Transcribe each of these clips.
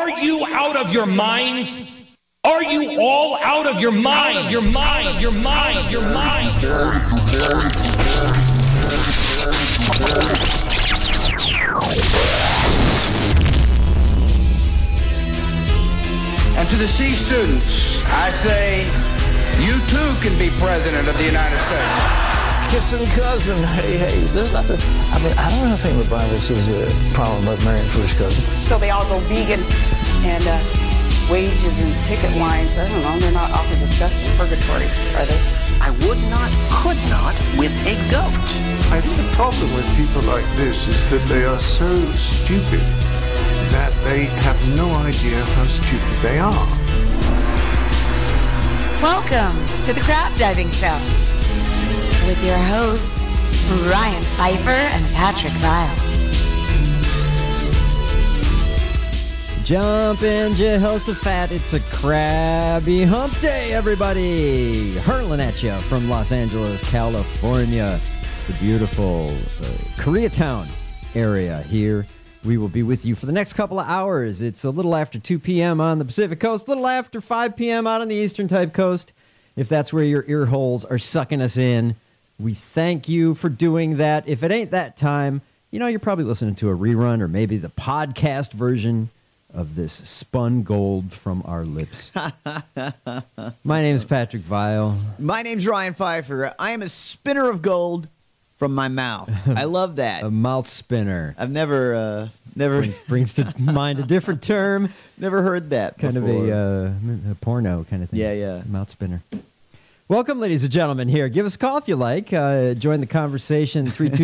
Are you out of your minds? Are you all out of your mind? Your mind, your mind, your mind. And to the C students, I say, you too can be president of the United States. Kissing cousin, hey, there's nothing. I mean, I don't think LeBron sees a problem with marrying first cousin. So they all go vegan and wages and picket lines. I don't know, they're not awfully discussed in purgatory, are they? I would not, could not with a goat. I think the problem with people like this is that they are so stupid that they have no idea how stupid they are. Welcome to the Crab Diving Show with your hosts, Ryan Pfeiffer and Patrick Vile. Jumpin' Jehoshaphat, it's a crabby hump day, everybody! Hurling at you from Los Angeles, California, the beautiful Koreatown area here. We will be with you for the next couple of hours. It's a little after 2 p.m. on the Pacific Coast, a little after 5 p.m. out on the Eastern Type Coast, if that's where your ear holes are sucking us in. We thank you for doing that. If it ain't that time, you know, you're probably listening to a rerun or maybe the podcast version of this spun gold from our lips. My name is Patrick Vile. My name's Ryan Pfeiffer. I am a spinner of gold from my mouth. I love that. A mouth spinner. I've never brings to mind a different term. Never heard that kind before. of a porno kind of thing. Yeah. Mouth spinner. Welcome, ladies and gentlemen, here. Give us a call if you like. Join the conversation,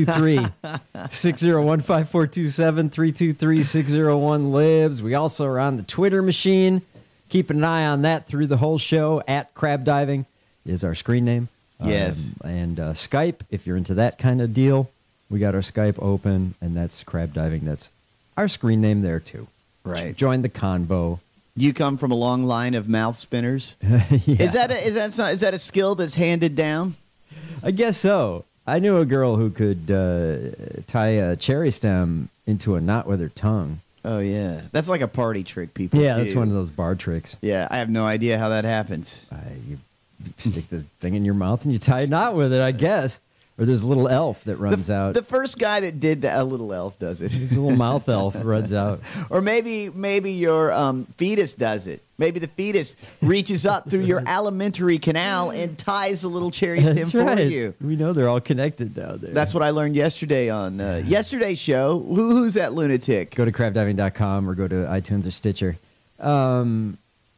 323-601-5427, 323-601-LIBS. We also are on the Twitter machine. Keep an eye on that through the whole show. At Crab Diving is our screen name. Yes. And Skype, if you're into that kind of deal, we got our Skype open, and that's Crab Diving. That's our screen name there, too. Right. Join the convo. You come from a long line of mouth spinners. Yeah. Is that a skill that's handed down? I guess so. I knew a girl who could tie a cherry stem into a knot with her tongue. Oh yeah, that's like a party trick people do. That's one of those bar tricks. Yeah, I have no idea how that happens. You stick the thing in your mouth and you tie a knot with it, I guess. Or there's a little elf that runs out. The first guy that did that, a little elf does it. It's a little mouth elf runs out. Or maybe your fetus does it. Maybe the fetus reaches up through your alimentary canal and ties a little cherry stem for you. We know they're all connected down there. That's what I learned yesterday on yesterday's show. Who's that lunatic? Go to crabdiving.com or go to iTunes or Stitcher. We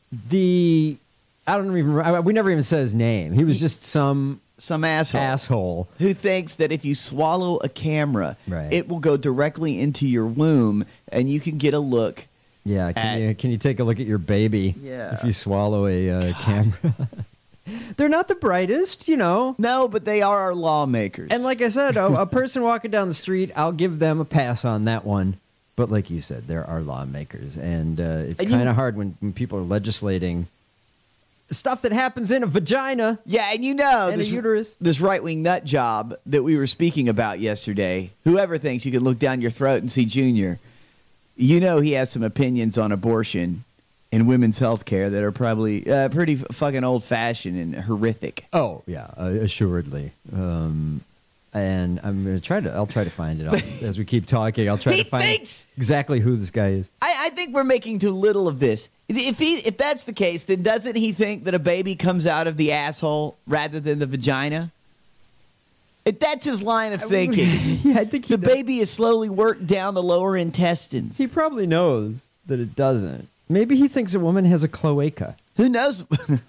never even said his name. He was just some asshole who thinks that if you swallow a camera, right, it will go directly into your womb and you can get a look. Yeah, can you take a look at your baby if you swallow a camera? They're not the brightest, you know. No, but they are our lawmakers. And like I said, a person walking down the street, I'll give them a pass on that one. But like you said, they're our lawmakers. And it's kind of hard when people are legislating stuff that happens in a vagina. Yeah, and you know, and a uterus. This right-wing nut job that we were speaking about yesterday, whoever thinks you can look down your throat and see Junior, you know he has some opinions on abortion and women's health care that are probably pretty fucking old-fashioned and horrific. Oh, yeah, assuredly. And I'll try to find it as we keep talking. I'll try to find exactly who this guy is. I think we're making too little of this. If that's the case, then doesn't he think that a baby comes out of the asshole rather than the vagina? If that's his line of thinking, yeah, I think the baby is slowly worked down the lower intestines. He probably knows that it doesn't. Maybe he thinks a woman has a cloaca. Who knows?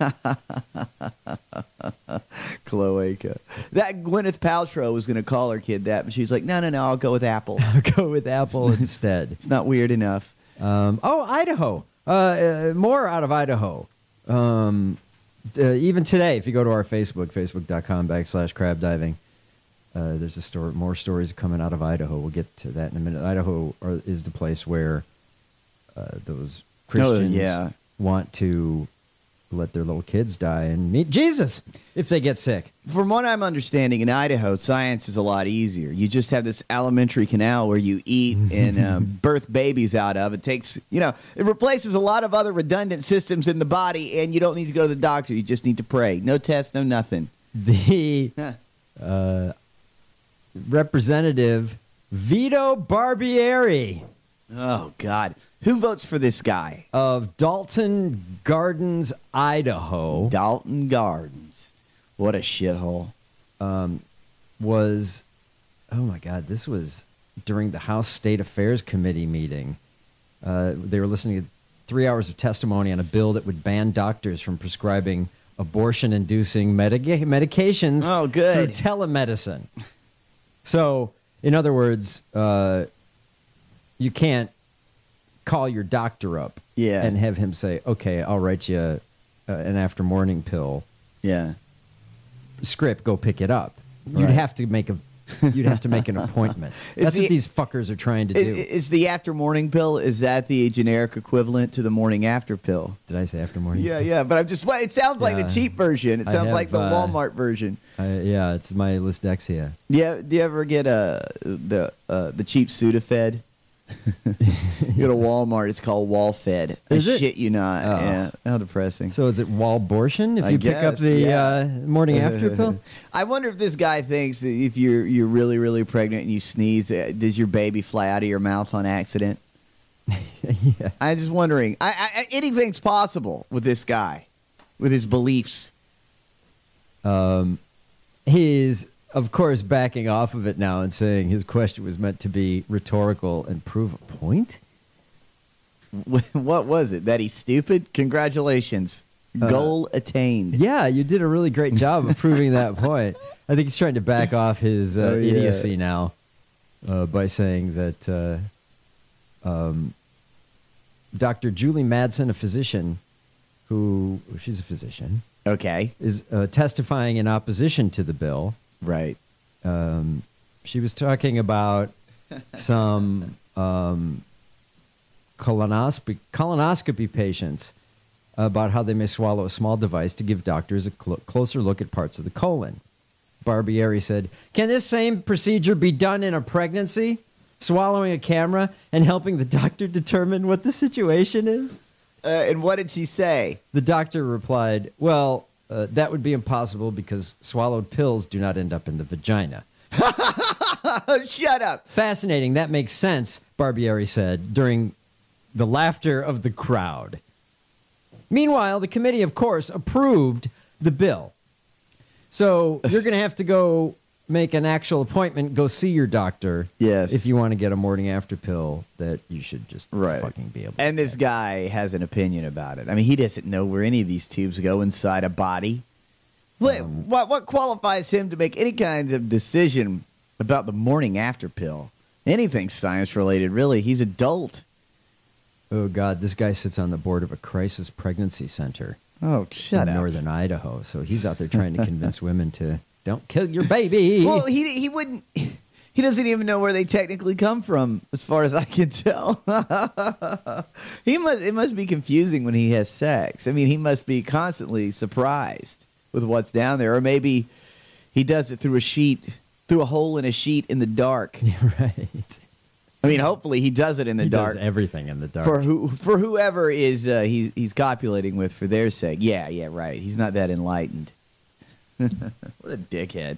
Cloaca. That Gwyneth Paltrow was going to call her kid that, but she's like, no, I'll go with Apple. I'll go with Apple instead. It's not weird enough. Idaho. More out of Idaho. Even today, if you go to our facebook.com/crabdiving, there's more stories coming out of Idaho. We'll get to that in a minute. Idaho is the place where those Christians want to let their little kids die and meet Jesus if they get sick. From what I'm understanding, in Idaho, science is a lot easier. You just have this alimentary canal where you eat and birth babies out of. It takes, it replaces a lot of other redundant systems in the body, and you don't need to go to the doctor. You just need to pray. No test, no nothing. The Representative Vito Barbieri. Oh, God. Who votes for this guy? Of Dalton Gardens, Idaho. Dalton Gardens. What a shithole. Was, oh my God, this was during the House State Affairs Committee meeting. They were listening to 3 hours of testimony on a bill that would ban doctors from prescribing abortion-inducing medications through telemedicine. So, in other words, you can't call your doctor up and have him say, okay, I'll write you an after morning pill. Yeah. Script, go pick it up. Right. You'd have to make an appointment. That's what these fuckers are trying to do. Is the after morning pill, is that the generic equivalent to the morning after pill? Did I say after morning? Yeah, but it sounds like the cheap version. It sounds like the Walmart version. Yeah, it's my Lysdexia. Yeah, do you ever get the cheap Sudafed? You go to Walmart, it's called Wall-Fed. I shit you not. Oh. Yeah, how depressing. So is it Wall-bortion if you pick up the morning after pill? I wonder if this guy thinks that if you're really, really pregnant and you sneeze, does your baby fly out of your mouth on accident? Yeah. I'm just wondering. Anything's possible with this guy, with his beliefs. He's, of course, backing off of it now and saying his question was meant to be rhetorical and prove a point. What was it? That he's stupid? Congratulations. Goal attained. Yeah, you did a really great job of proving that point. I think he's trying to back off his idiocy now by saying that Dr. Julie Madsen, a physician, she's a physician. Okay. Is testifying in opposition to the bill. Right. She was talking about some colonoscopy patients about how they may swallow a small device to give doctors a closer look at parts of the colon. Barbieri said, "Can this same procedure be done in a pregnancy? Swallowing a camera and helping the doctor determine what the situation is?" And what did she say? The doctor replied, "Well, that would be impossible because swallowed pills do not end up in the vagina." Shut up. Fascinating. That makes sense, Barbieri said during the laughter of the crowd. Meanwhile, the committee, of course, approved the bill. So you're going to have to go make an actual appointment, go see your doctor. Yes. If you want to get a morning after pill that you should just fucking be able to And this guy has an opinion about it. I mean, he doesn't know where any of these tubes go inside a body. What qualifies him to make any kind of decision about the morning after pill? Anything science related, really. He's adult. Oh, God, this guy sits on the board of a crisis pregnancy center. Oh, shut in up. northern Idaho. So he's out there trying to convince women to don't kill your baby. Well, he wouldn't. He doesn't even know where they technically come from, as far as I can tell. It must be confusing when he has sex. I mean, he must be constantly surprised with what's down there, or maybe he does it through a hole in a sheet in the dark. Right. I mean, hopefully he does it in the dark. He does everything in the dark. For whoever is he's copulating with for their sake. Yeah, right. He's not that enlightened. What a dickhead.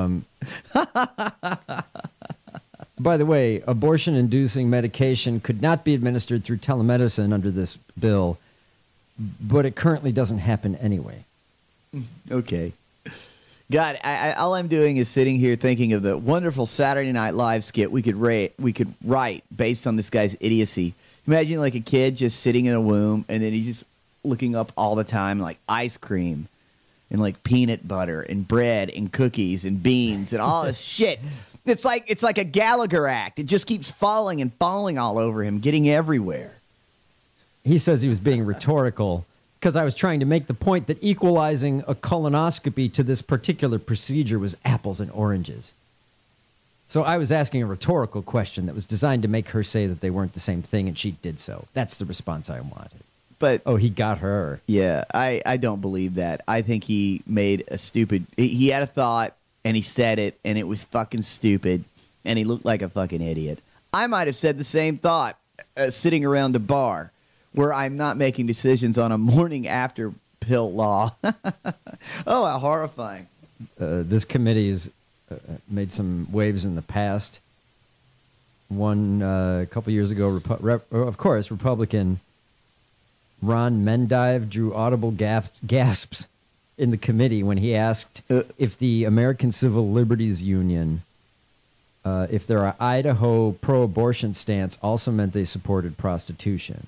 By the way, abortion-inducing medication could not be administered through telemedicine under this bill, but it currently doesn't happen anyway. Okay. God, all I'm doing is sitting here thinking of the wonderful Saturday Night Live skit we could write based on this guy's idiocy. Imagine like a kid just sitting in a womb, and then he's just looking up all the time like ice cream and like peanut butter and bread and cookies and beans and all this shit. It's like a Gallagher act. It just keeps falling and falling all over him, getting everywhere. He says he was being rhetorical because I was trying to make the point that equalizing a colonoscopy to this particular procedure was apples and oranges. So I was asking a rhetorical question that was designed to make her say that they weren't the same thing, and she did so. That's the response I wanted. But Oh, he got her. yeah, I don't believe that. I think he made a stupid. He had a thought and he said it, and it was fucking stupid, and he looked like a fucking idiot. I might have said the same thought sitting around a bar where I'm not making decisions on a morning after pill law. Oh, how horrifying! This committee's made some waves in the past. One a couple years ago, of course, Republican Ron Mendive drew audible gasps in the committee when he asked if the American Civil Liberties Union, if their Idaho pro-abortion stance also meant they supported prostitution.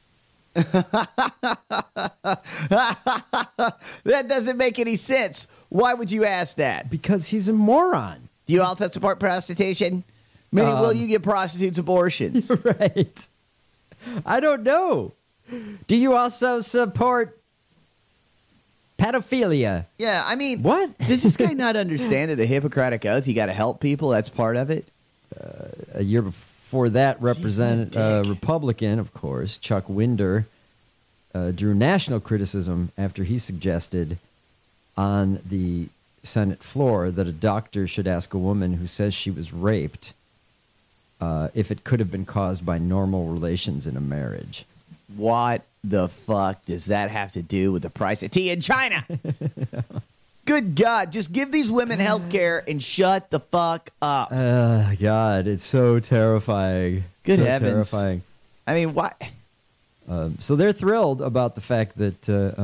That doesn't make any sense. Why would you ask that? Because he's a moron. Do you also support prostitution? Maybe will you give prostitutes abortions? Right. I don't know. Do you also support pedophilia? Yeah, I mean, what? Does this guy not understand that the Hippocratic Oath, you got to help people? That's part of it. A year before that, Republican, of course, Chuck Winder, drew national criticism after he suggested on the Senate floor that a doctor should ask a woman who says she was raped if it could have been caused by normal relations in a marriage. What the fuck does that have to do with the price of tea in China? Good God, just give these women health care and shut the fuck up. God, it's so terrifying. Good so heavens. Terrifying. I mean, what? So they're thrilled about the fact that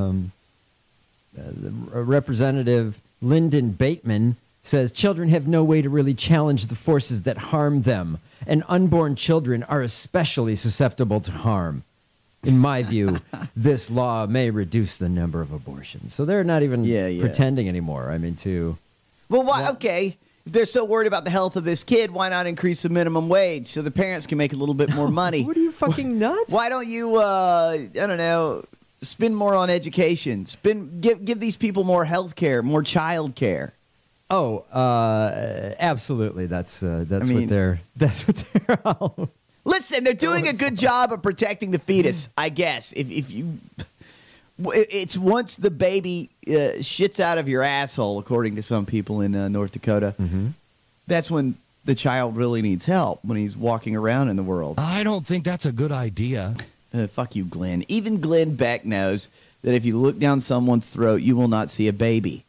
Representative Lyndon Bateman says children have no way to really challenge the forces that harm them, and unborn children are especially susceptible to harm. In my view, this law may reduce the number of abortions. So they're not even pretending anymore. I mean, Well, why? Okay. If they're so worried about the health of this kid, why not increase the minimum wage so the parents can make a little bit more money? What are you, fucking nuts? Why don't you, I don't know, spend more on education? Give these people more health care, more child care. Oh, absolutely. That's what they're all. Listen, they're doing a good job of protecting the fetus, I guess. If you, it's once the baby shits out of your asshole, according to some people in North Dakota. Mm-hmm. That's when the child really needs help, when he's walking around in the world. I don't think that's a good idea. Fuck you, Glenn. Even Glenn Beck knows that if you look down someone's throat, you will not see a baby.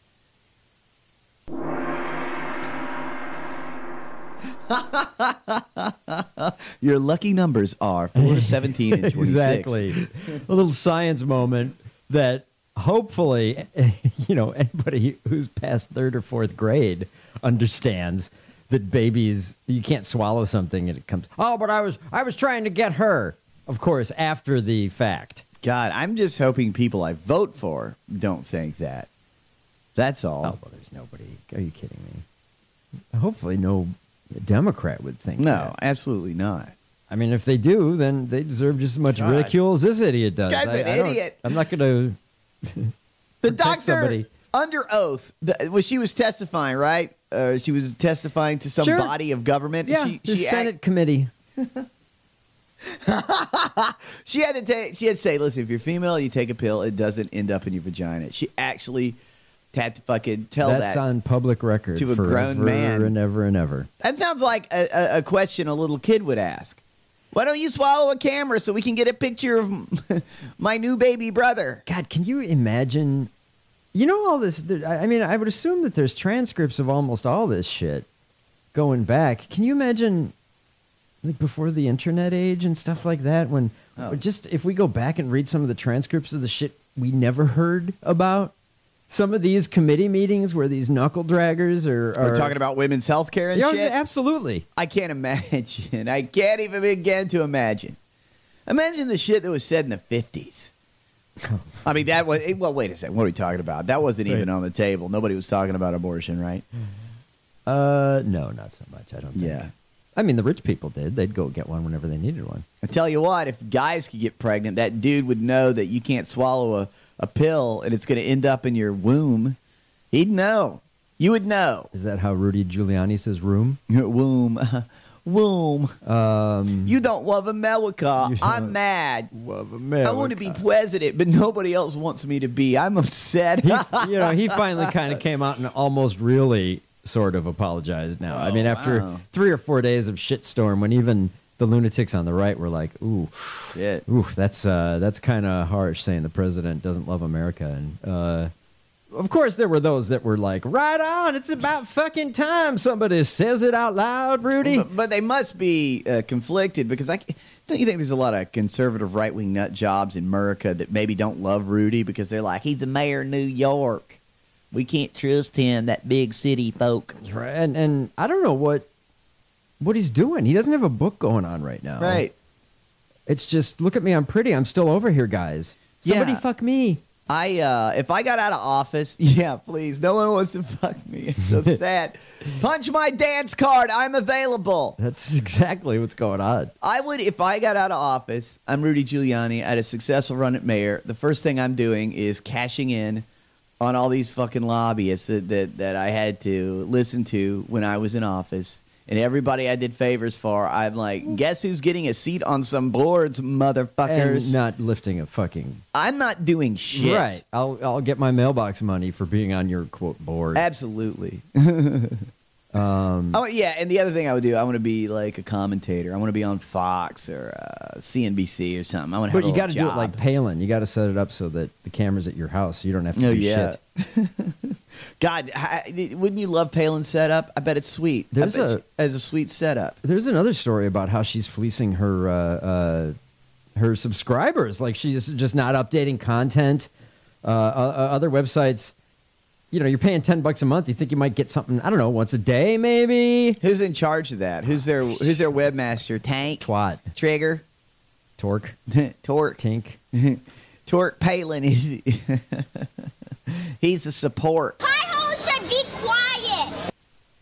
Your lucky numbers are 4 to 17 and 26. Exactly. A little science moment that hopefully, anybody who's past 3rd or 4th grade understands that babies, you can't swallow something and it comes, oh, but I was trying to get her. Of course, after the fact. God, I'm just hoping people I vote for don't think that. That's all. Oh, well, there's nobody. Are you kidding me? Hopefully no Democrat would think No, that. absolutely not. I mean, if they do, then they deserve just as much ridicule as this idiot does. Guy's an idiot. I'm not going The to doctor, somebody. under ooth, she was testifying, right? She was testifying to some Sure. body of government. Yeah, the Senate committee. She had to say, listen, if you're female, you take a pill, it doesn't end up in your vagina. She actually had to fucking tell That's that on public record to a grown forever man. and ever and ever. That sounds like a question a little kid would ask. Why don't you swallow a camera so we can get a picture of my new baby brother? God, can you imagine? You know all this. I mean, I would assume that there's transcripts of almost all this shit going back. Can you imagine, like, before the internet age and stuff like that, when just if we go back and read some of the transcripts of the shit we never heard about? Some of these committee meetings where these knuckle draggers are talking about women's health care and shit? Absolutely. I can't imagine. I can't even begin to imagine. Imagine the shit that was said in the 50s. I mean, that was... Well, wait a second. What are we talking about? That wasn't even on the table. Nobody was talking about abortion, right? No, not so much. I don't think. Yeah. I mean, the rich people did. They'd go get one whenever they needed one. I tell you what, if guys could get pregnant, that dude would know that you can't swallow a pill and it's going to end up in your womb. He'd know. You would know. Is that how Rudy Giuliani says room? Womb. womb. You don't love America. I'm mad. Love America. I want to be president, but nobody else wants me to be. I'm upset. He finally kind of came out and almost really sort of apologized now. I mean, after 3 or 4 days of shitstorm, when even the lunatics on the right were like, ooh, shit. Ooh, that's kind of harsh saying the president doesn't love America. And of course, there were those that were like, right on, it's about fucking time somebody says it out loud, Rudy. But they must be conflicted because don't you think there's a lot of conservative right-wing nut jobs in America that maybe don't love Rudy because they're like, he's the mayor of New York. We can't trust him, that big city folk. Right. And I don't know what he's doing. He doesn't have a book going on right now. Right. It's just, look at me, I'm pretty. I'm still over here, guys. Somebody fuck me. If I got out of office, yeah, please. No one wants to fuck me. It's so sad. Punch my dance card. I'm available. That's exactly what's going on. I would, if I got out of office, I'm Rudy Giuliani. I had a successful run at mayor. The first thing I'm doing is cashing in on all these fucking lobbyists that I had to listen to when I was in office. And everybody I did favors for, I'm like, guess who's getting a seat on some boards, motherfuckers? And not lifting a fucking... I'm not doing shit. Right. I'll get my mailbox money for being on your, quote, board. Absolutely. Yeah, and the other thing I would do, I want to be like a commentator. I want to be on Fox or CNBC or something. I want to have But you got to do it like Palin. You got to set it up so that the camera's at your house. So you don't have to do shit. God, wouldn't you love Palin's setup? I bet it's sweet. As a sweet setup. There's another story about how she's fleecing her subscribers. Like she's just not updating content. Other websites, you're paying $10 a month. You think you might get something, I don't know, once a day maybe? Who's in charge of that? Who's their webmaster? Tank? Twat. Trigger? Torque? Torque. Tink. Torque Palin is... He's the support. Pie-hole should be quiet.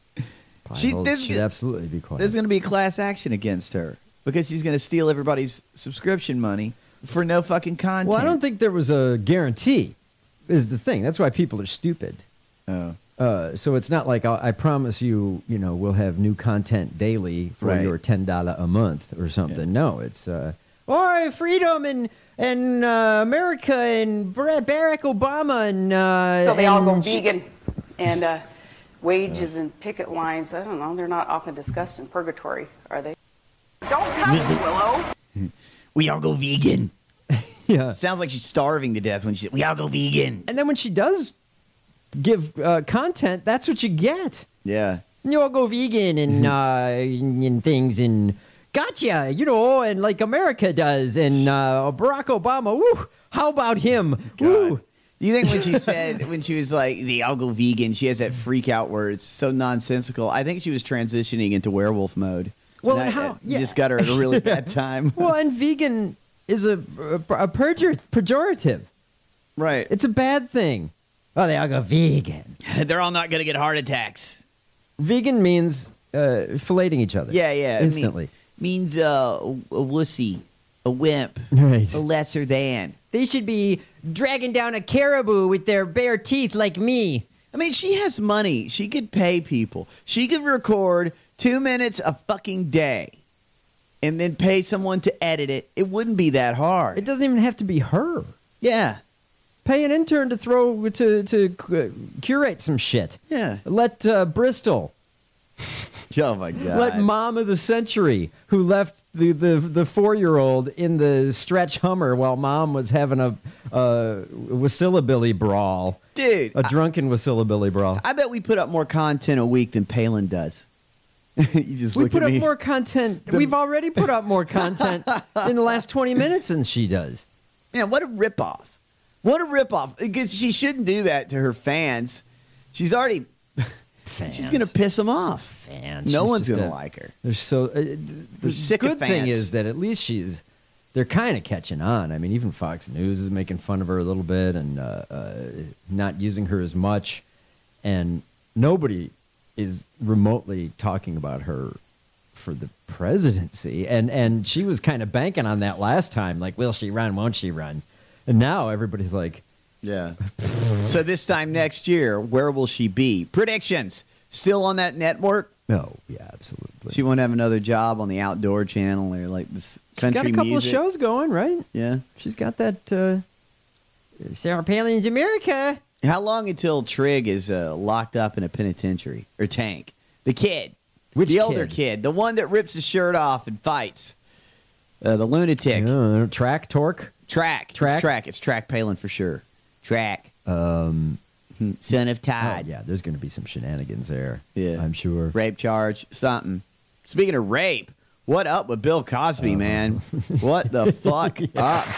Should absolutely be quiet. There's going to be a class action against her because she's going to steal everybody's subscription money for no fucking content. Well, I don't think there was a guarantee, is the thing. That's why people are stupid. Oh. So it's not like I promise you, we'll have new content daily for your $10 a month or something. Yeah. No, it's freedom and America and Barack Obama and so they all go vegan and wages and picket lines. I don't know. They're not often discussed in purgatory, are they? Don't cuss, Willow. We all go vegan. Yeah. Sounds like she's starving to death when she says, we all go vegan. And then when she does give content, that's what you get. Yeah. You all go vegan and things and gotcha, and like America does and Barack Obama, woo, how about him? Woo. Do you think when she was like, I'll go vegan, she has that freak out where it's so nonsensical? I think she was transitioning into werewolf mode. Well, and just got her at a really bad time. Well, and vegan is a pejorative. Right. It's a bad thing. Oh, they all go vegan. They're all not going to get heart attacks. Vegan means filleting each other. Yeah. Instantly. Means a wussy, a wimp, right. A lesser than. They should be dragging down a caribou with their bare teeth like me. I mean, she has money. She could pay people. She could record 2 minutes a fucking day and then pay someone to edit it. It wouldn't be that hard. It doesn't even have to be her. Yeah. Pay an intern to curate some shit. Yeah. Let Bristol... Oh my God! Let Mom of the Century, who left the 4-year-old in the stretch Hummer while Mom was having a Wassillabilly brawl, dude, a drunken Wassillabilly brawl. I bet we put up more content a week than Palin does. We put up more content. We've already put up more content in the last 20 minutes than she does. Yeah, what a ripoff! What a ripoff! Because she shouldn't do that to her fans. She's already. Fans. She's going to piss them off. Fans. No one's going to like her. They're so. The good thing is that at least they're kind of catching on. I mean, even Fox News is making fun of her a little bit and not using her as much. And nobody is remotely talking about her for the presidency. And she was kind of banking on that last time. Like, will she run? Won't she run? And now everybody's like, yeah. So this time next year, where will she be? Predictions. Still on that network? No, yeah, absolutely. She won't have another job on the Outdoor Channel or like this country She's got a couple music. of shows going, right? Yeah. She's got that Sarah Palin's America. How long until Trig is locked up in a penitentiary or tank? The kid. Which the older kid. The one that rips his shirt off and fights. The lunatic. Track, Torque? Track. It's Track Palin for sure. Track. Son of Todd. Oh, yeah, there's going to be some shenanigans there. Yeah. I'm sure. Rape charge, something. Speaking of rape, what up with Bill Cosby, man? What the fuck up?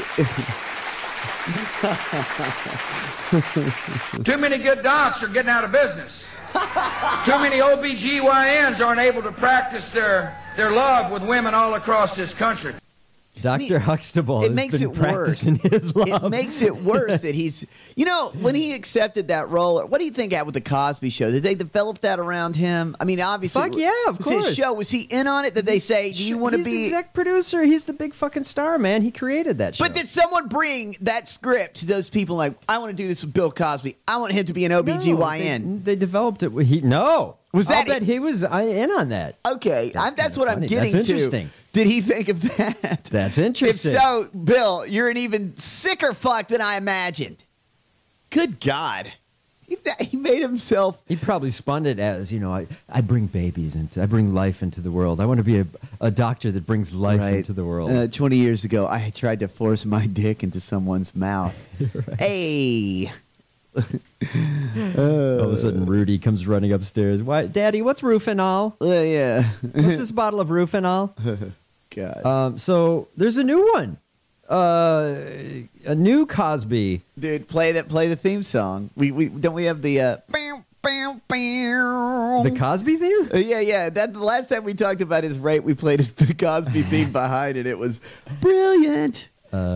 Too many good docs are getting out of business. Too many OBGYNs aren't able to practice their love with women all across this country. Dr. Huxtable it has makes been it worse. practicing his love. It makes it worse that he's, when he accepted that role. What do you think happened with the Cosby Show? Did they develop that around him? I mean, obviously, Fuck yeah, of it was course. his show. Was he in on it? Did they say, "Do you want to He's be exec producer? He's the big fucking star, man. He created that show. But did someone bring that script to those people? Like, I want to do this with Bill Cosby. I want him to be an OBGYN. No, they developed it. Was that I'll bet he was in on that. Okay, that's what I'm getting That's to. interesting. Did he think of that? That's interesting. If so, Bill, you're an even sicker fuck than I imagined. Good God. He made himself. He probably spun it as, I bring babies I bring life into the world. I want to be a doctor that brings life into the world. 20 years ago, I tried to force my dick into someone's mouth. Right. Hey. All of a sudden, Rudy comes running upstairs. Why, Daddy, what's Rufinol? Yeah. What's this bottle of Rufinol? God. So there's a new one. A new Cosby. Dude, play the theme song. We don't we have the the Cosby theme? Yeah. That the last time we talked about his rape, we played the Cosby theme behind it. It was brilliant.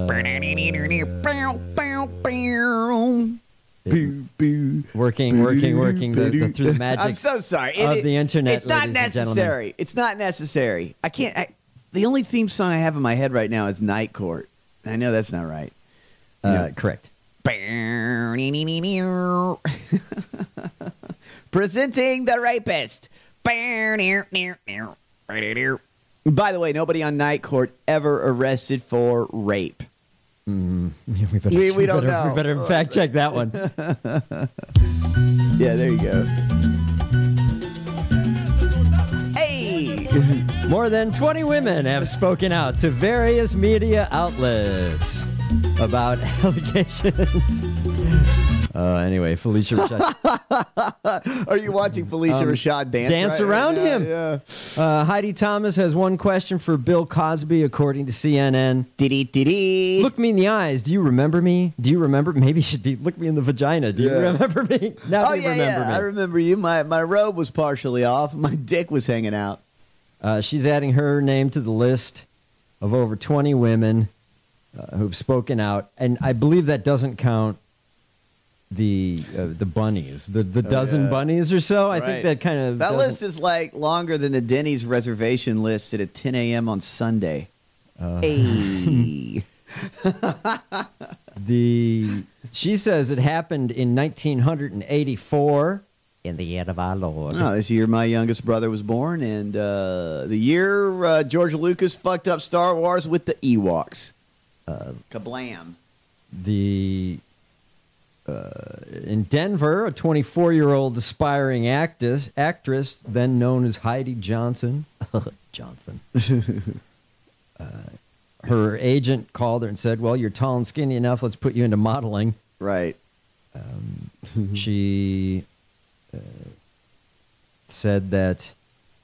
Working through the magic. I'm so sorry. Of the internet. It's not ladies and gentlemen. necessary. It's not necessary. I can't. The only theme song I have in my head right now is Night Court. I know that's not right. Correct. Presenting the rapist. By the way, nobody on Night Court ever arrested for rape. We don't know. We better fact check that one. Yeah, there you go. Hey! More than 20 women have spoken out to various media outlets about allegations. Anyway, Felicia Rashad. Are you watching Felicia Rashad dance around him? Yeah. Heidi Thomas has one question for Bill Cosby, according to CNN. Look me in the eyes. Do you remember me? Do you remember? Maybe it should be look me in the vagina. Do you remember me? Now do you remember me? I remember you. My robe was partially off. My dick was hanging out. She's adding her name to the list of over 20 women who've spoken out, and I believe that doesn't count the bunnies, the dozen bunnies or so. Right. I think that kind of list is like longer than the Denny's reservation list at 10 a.m. on Sunday. Hey. She says it happened in 1984 in the year of our Lord. Oh, this year my youngest brother was born, and the year George Lucas fucked up Star Wars with the Ewoks. Kablam. In Denver, a 24-year-old aspiring actress, then known as Heidi Johnson, her agent called her and said, well, you're tall and skinny enough, let's put you into modeling. Right. She said that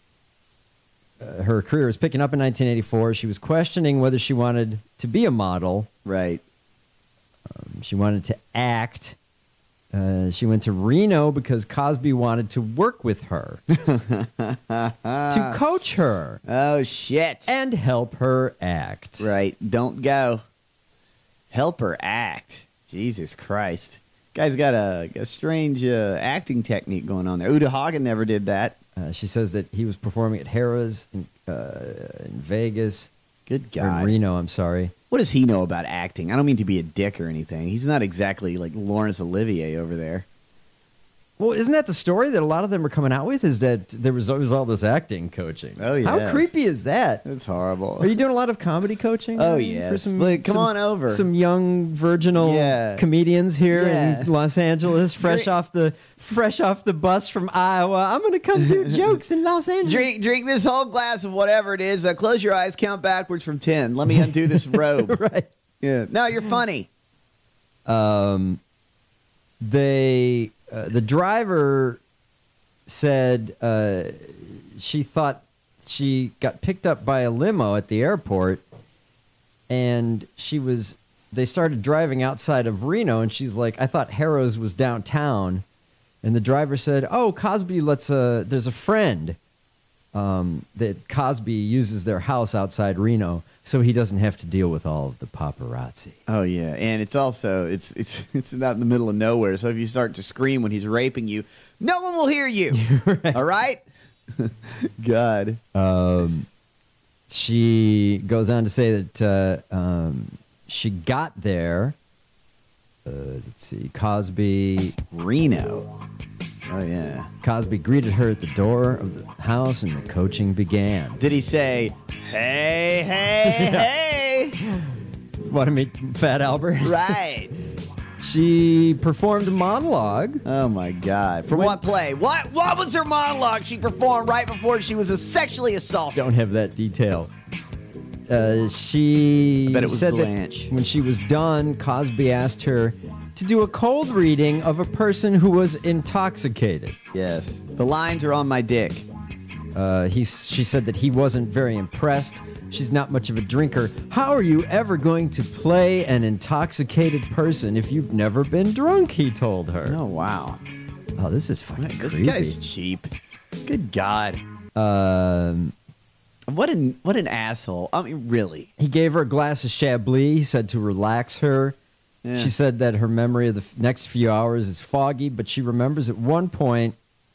her career was picking up in 1984. She was questioning whether she wanted to be a model. Right. She wanted to act. She went to Reno because Cosby wanted to work with her. To coach her. Oh, shit. And help her act. Right. Don't go. Help her act. Jesus Christ. Guy's got a strange acting technique going on there. Uta Hagen never did that. She says that he was performing at Harrah's in Vegas. Good God. In Reno, I'm sorry. What does he know about acting? I don't mean to be a dick or anything. He's not exactly like Laurence Olivier over there. Well, isn't that the story that a lot of them are coming out with? Is that there was always all this acting coaching? Oh, yeah. How creepy is that? It's horrible. Are you doing a lot of comedy coaching? Oh, yes. Come on over. Some young virginal comedians here in Los Angeles, fresh off the bus from Iowa. I'm going to come do jokes in Los Angeles. Drink this whole glass of whatever it is. Close your eyes, count backwards from 10. Let me undo this robe. Right. Yeah. No, you're funny. The driver said she thought she got picked up by a limo at the airport, and they started driving outside of Reno, and she's like, I thought Harrah's was downtown. And the driver said, oh, Cosby there's a friend that Cosby uses their house outside Reno, so he doesn't have to deal with all of the paparazzi. Oh yeah, and it's also it's out in the middle of nowhere. So if you start to scream when he's raping you, no one will hear you. Right. All right. God. She goes on to say that she got there. Let's see, Cosby, Reno. Oh yeah. Cosby greeted her at the door of the house, and the coaching began. Did he say, "Hey, hey, hey"? Want to meet Fat Albert? Right. She performed a monologue. Oh my God! From what play? What was her monologue she performed right before she was sexually assaulted? Don't have that detail. She I bet it was said Blanche. that when she was done, Cosby asked her to do a cold reading of a person who was intoxicated. Yes. The lines are on my dick. She said that he wasn't very impressed. She's not much of a drinker. How are you ever going to play an intoxicated person if you've never been drunk, he told her. Oh, wow. Oh, this is fucking creepy. This guy's cheap. Good God. What an asshole. I mean, really. He gave her a glass of Chablis. He said to relax her. Yeah. She said that her memory of the next few hours is foggy, but she remembers at one point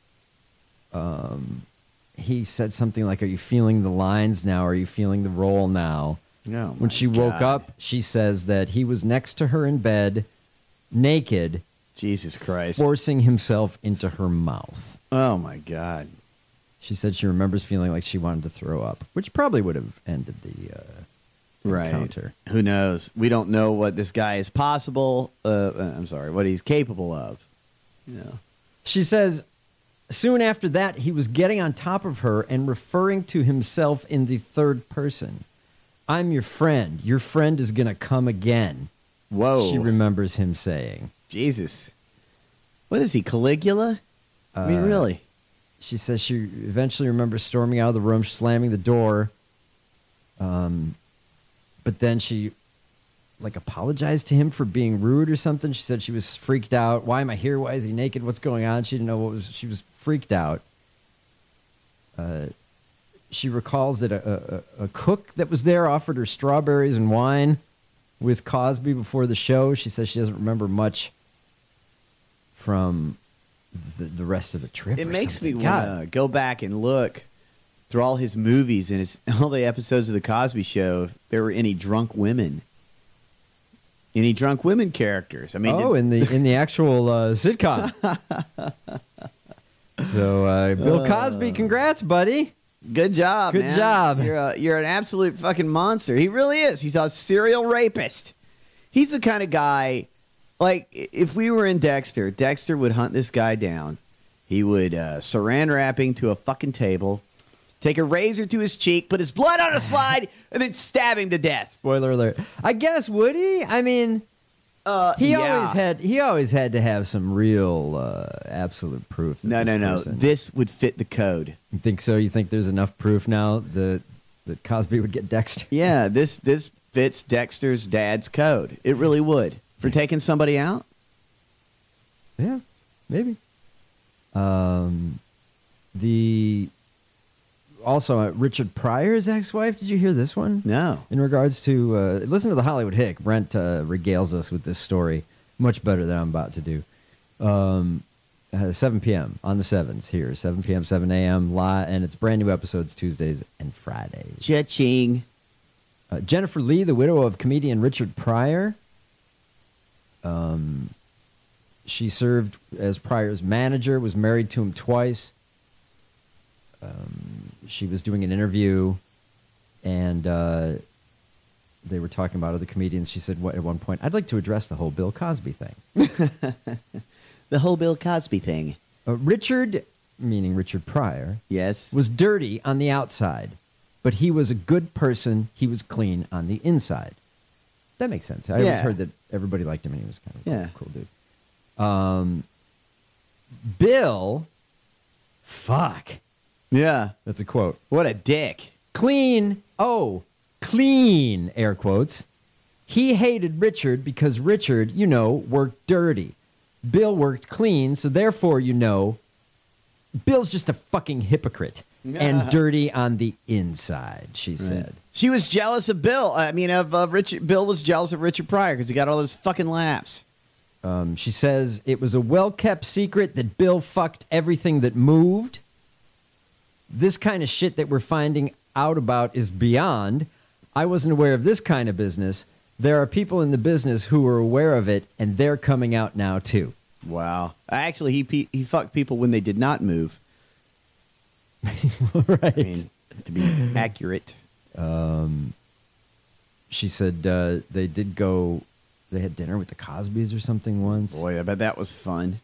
he said something like, are you feeling the lines now? Are you feeling the role now? No. When she woke up, she says that he was next to her in bed, naked. Jesus Christ. Forcing himself into her mouth. Oh, my God. She said she remembers feeling like she wanted to throw up, which probably would have ended the encounter. Who knows? We don't know what this guy is what he's capable of. Yeah. She says, soon after that, he was getting on top of her and referring to himself in the third person. I'm your friend. Your friend is going to come again. Whoa. She remembers him saying. Jesus. What is he, Caligula? I mean, really? She says she eventually remembers storming out of the room, slamming the door. But then she, apologized to him for being rude or something. She said she was freaked out. Why am I here? Why is he naked? What's going on? She didn't know she was freaked out. She recalls that a cook that was there offered her strawberries and wine with Cosby before the show. She says she doesn't remember much from the rest of the trip. It makes me want to go back and look through all his movies and all the episodes of The Cosby Show, if there were any drunk women. Any drunk women characters? I mean, in the actual sitcom. So, Bill Cosby, congrats, buddy. Good job, man. Good job. You're an absolute fucking monster. He really is. He's a serial rapist. He's the kind of guy, like, if we were in Dexter, Dexter would hunt this guy down. He would saran wrapping to a fucking table, take a razor to his cheek, put his blood on a slide, and then stab him to death. Spoiler alert. I guess, would he? I mean, he always had to have some real absolute proof. No. This would fit the code. You think so? You think there's enough proof now that Cosby would get Dexter? Yeah, this fits Dexter's dad's code. It really would. For taking somebody out? Yeah, maybe. Also, Richard Pryor's ex-wife, did you hear this one? No. In regards to, listen to the Hollywood Hick. Brent regales us with this story much better than I'm about to do. 7 p.m. on the 7s here. 7 p.m., 7 a.m. live, and it's brand new episodes Tuesdays and Fridays. Cha-ching. Jennifer Lee, the widow of comedian Richard Pryor, She served as Pryor's manager, was married to him twice. She was doing an interview, and they were talking about other comedians. She said at one point, I'd like to address the whole Bill Cosby thing. The whole Bill Cosby thing. Richard, meaning Richard Pryor, yes, was dirty on the outside, but he was a good person. He was clean on the inside. That makes sense. I always heard that everybody liked him and he was kind of a cool dude. Bill, fuck. Yeah. That's a quote. What a dick. Clean, air quotes. He hated Richard because Richard, worked dirty. Bill worked clean, so therefore, Bill's just a fucking hypocrite and dirty on the inside, she said. She was jealous of Bill. Richard. Bill was jealous of Richard Pryor because he got all those fucking laughs. She says it was a well-kept secret that Bill fucked everything that moved. This kind of shit that we're finding out about is beyond. I wasn't aware of this kind of business. There are people in the business who are aware of it, and they're coming out now, too. Wow. Actually, he fucked people when they did not move. Right. To be accurate. She said they did go... They had dinner with the Cosbys or something once. Boy, I bet that was fun.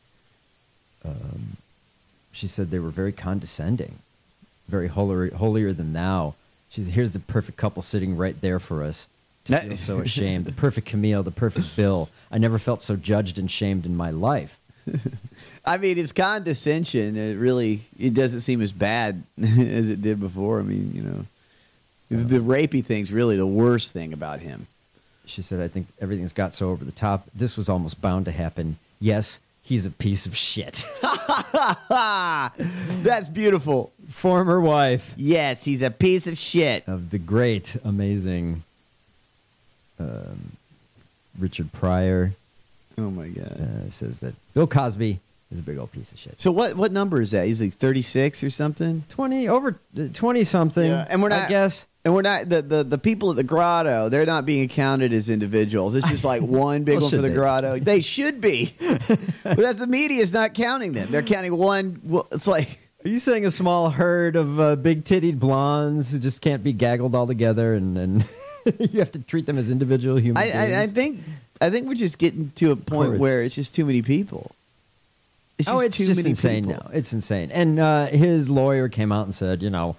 She said they were very condescending. Very holier than thou. She said, here's the perfect couple sitting right there for us. To feel so ashamed. The perfect Camille, the perfect Bill. I never felt so judged and shamed in my life. I mean, his condescension, it doesn't seem as bad as it did before. I mean, the rapey thing's really the worst thing about him. She said, I think everything's got so over the top. This was almost bound to happen. Yes, he's a piece of shit. That's beautiful. Former wife. Yes, he's a piece of shit. Of the great, amazing Richard Pryor. Oh, my God. Says that Bill Cosby is a big old piece of shit. So what number is that? He's like 36 or something? 20-something, yeah. And we're not, I guess. And we're not, the people at the grotto, they're not being counted as individuals. It's just like one big one for the grotto. They should be. But the media's not counting them. They're counting one. Well, it's like... Are you saying a small herd of big-tittied blondes who just can't be gaggled all together and you have to treat them as individual human beings? I think we're just getting to a point where it's just too many people. It's just insane now. It's insane. And his lawyer came out and said, Bill,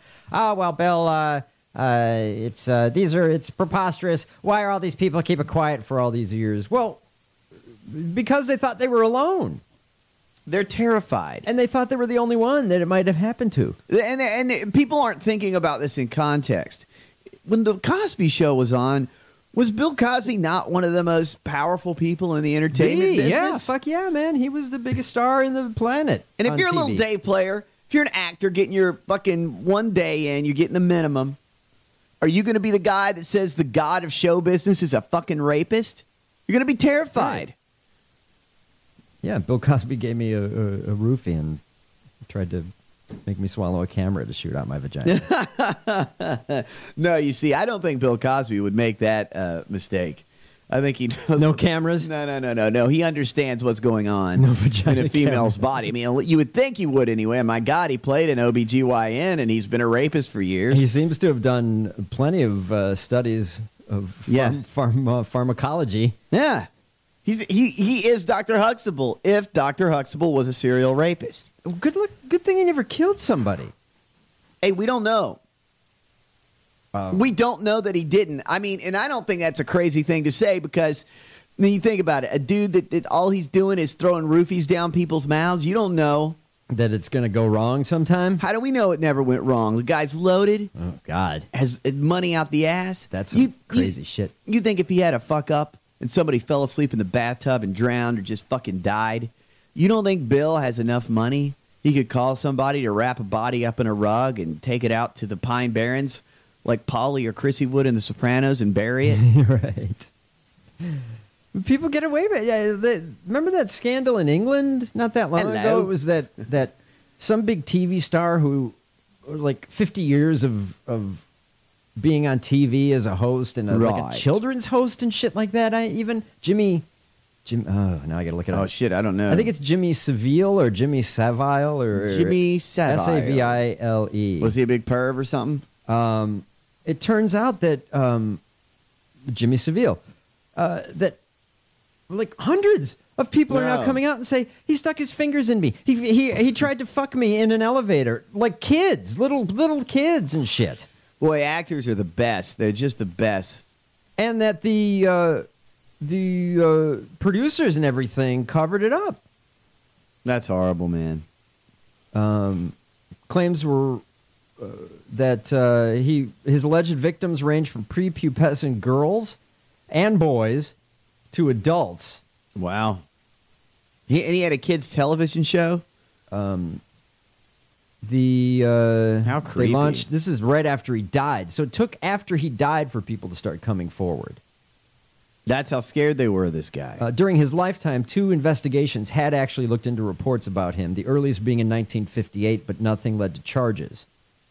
it's preposterous. Why are all these people keeping quiet for all these years? Well, because they thought they were alone. They're terrified. And they thought they were the only one that it might have happened to. And people aren't thinking about this in context. When the Cosby Show was on, was Bill Cosby not one of the most powerful people in the entertainment business? Yeah, fuck yeah, man. He was the biggest star in the planet. And if you're a little day player, if you're an actor getting your fucking one day in, you're getting the minimum, are you going to be the guy that says the god of show business is a fucking rapist? You're going to be terrified. Right. Yeah, Bill Cosby gave me a roofie and tried to make me swallow a camera to shoot out my vagina. No, you see, I don't think Bill Cosby would make that mistake. I think he knows. No cameras? No. He understands what's going on in a female's body. I mean, you would think he would anyway. My God, he played an OBGYN and he's been a rapist for years. He seems to have done plenty of studies of pharmacology. Yeah. He is Dr. Huxtable if Dr. Huxtable was a serial rapist. Good thing he never killed somebody. Hey, we don't know. We don't know that he didn't. I mean, and I don't think that's a crazy thing to say because when you think about it, a dude that all he's doing is throwing roofies down people's mouths. You don't know that it's going to go wrong sometime. How do we know it never went wrong? The guy's loaded. Oh, God. Has money out the ass. That's some crazy shit. You think if he had a fuck up and somebody fell asleep in the bathtub and drowned or just fucking died, you don't think Bill has enough money? He could call somebody to wrap a body up in a rug and take it out to the Pine Barrens like Paulie or Chrissy would in The Sopranos and bury it? Right. People get away with it. Remember that scandal in England not that long ago? It was that some big TV star who, like 50 years of being on TV as a host and like a children's host and shit like that. Jimmy Now I got to look it up. Oh, shit, I don't know. I think it's Jimmy Savile or Jimmy Savile or Jimmy Savile. Savile. Was he a big perv or something? It turns out that Jimmy Savile, that like hundreds of people are now coming out and say he stuck his fingers in me. He tried to fuck me in an elevator, like kids, little kids and shit. Boy, actors are the best. They're just the best. And that the producers and everything covered it up. That's horrible, man. Claims were that his alleged victims range from prepubescent girls and boys to adults. Wow. He had a kids' television show? How creepy. They launched, this is right after he died. So it took after he died for people to start coming forward. That's how scared they were of this guy. During his lifetime, 2 investigations had actually looked into reports about him, the earliest being in 1958, but nothing led to charges.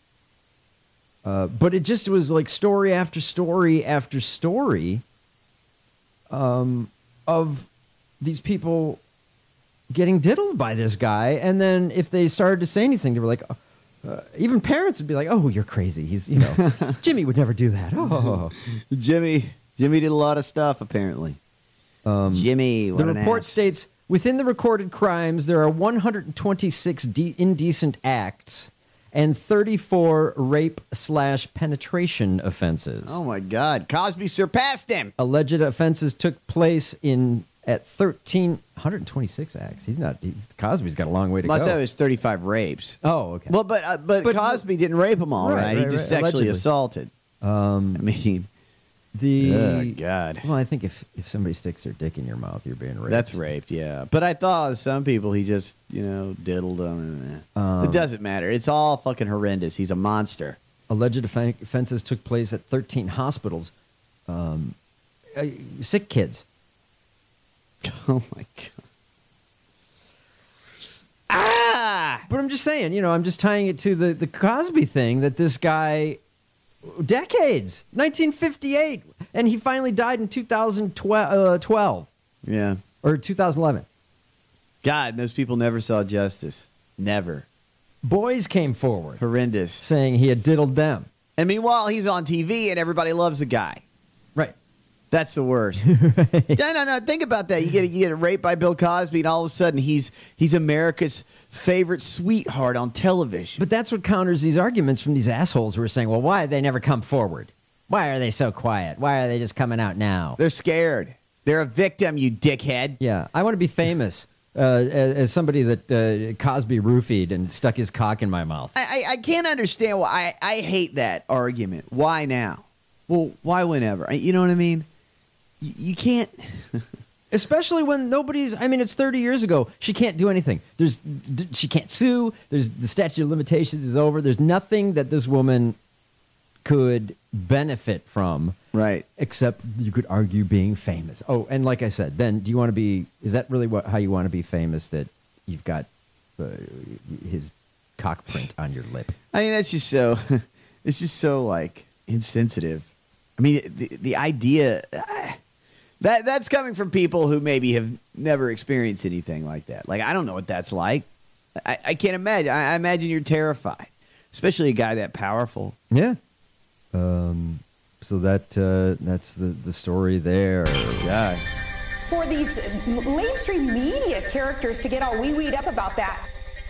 But it just was like story after story after story of these people getting diddled by this guy. And then if they started to say anything, they were like, even parents would be like, oh, you're crazy. He's, Jimmy would never do that. Oh, Jimmy did a lot of stuff, apparently. Jimmy, what the report states, within the recorded crimes, there are 126 indecent acts and 34 rape/penetration offenses. Oh, my God. Cosby surpassed him. Alleged offenses took place at 126 acts. Cosby's got a long way to go. Must have his 35 rapes. Oh, okay. Well, but Cosby didn't rape them all, right? He just sexually assaulted. Oh, God. Well, I think if somebody sticks their dick in your mouth, you're being raped. That's raped, yeah. But I thought some people he just, diddled them. It doesn't matter. It's all fucking horrendous. He's a monster. Alleged offenses took place at 13 hospitals. Sick kids. Oh, my God. But I'm just saying, I'm just tying it to the Cosby thing that this guy... Decades, 1958, and he finally died in 2012. Yeah, or 2011. God, those people never saw justice. Never. Boys came forward, horrendous, saying he had diddled them. And meanwhile, he's on TV, and everybody loves the guy. Right. That's the worst. No. Think about that. You get raped by Bill Cosby, and all of a sudden he's America's favorite sweetheart on television. But that's what counters these arguments from these assholes who are saying, well, why did they never come forward? Why are they so quiet? Why are they just coming out now? They're scared. They're a victim, you dickhead. Yeah, I want to be famous as somebody that Cosby roofied and stuck his cock in my mouth. I can't understand why. I hate that argument. Why now? Well, why whenever? You know what I mean? You can't... Especially when it's 30 years ago. She can't do anything. She can't sue. The statute of limitations is over. There's nothing that this woman could benefit from. Right. Except you could argue being famous. Oh, and like I said, then do you want to be, is that really how you want to be famous, that you've got his cock print on your lip? I mean, that's just so, it's just so like insensitive. I mean, the idea... That's coming from people who maybe have never experienced anything like that. Like, I don't know what that's like. I can't imagine. I imagine you're terrified, especially a guy that powerful. Yeah. So that's the story there. Yeah. For these mainstream media characters to get all wee-weed up about that.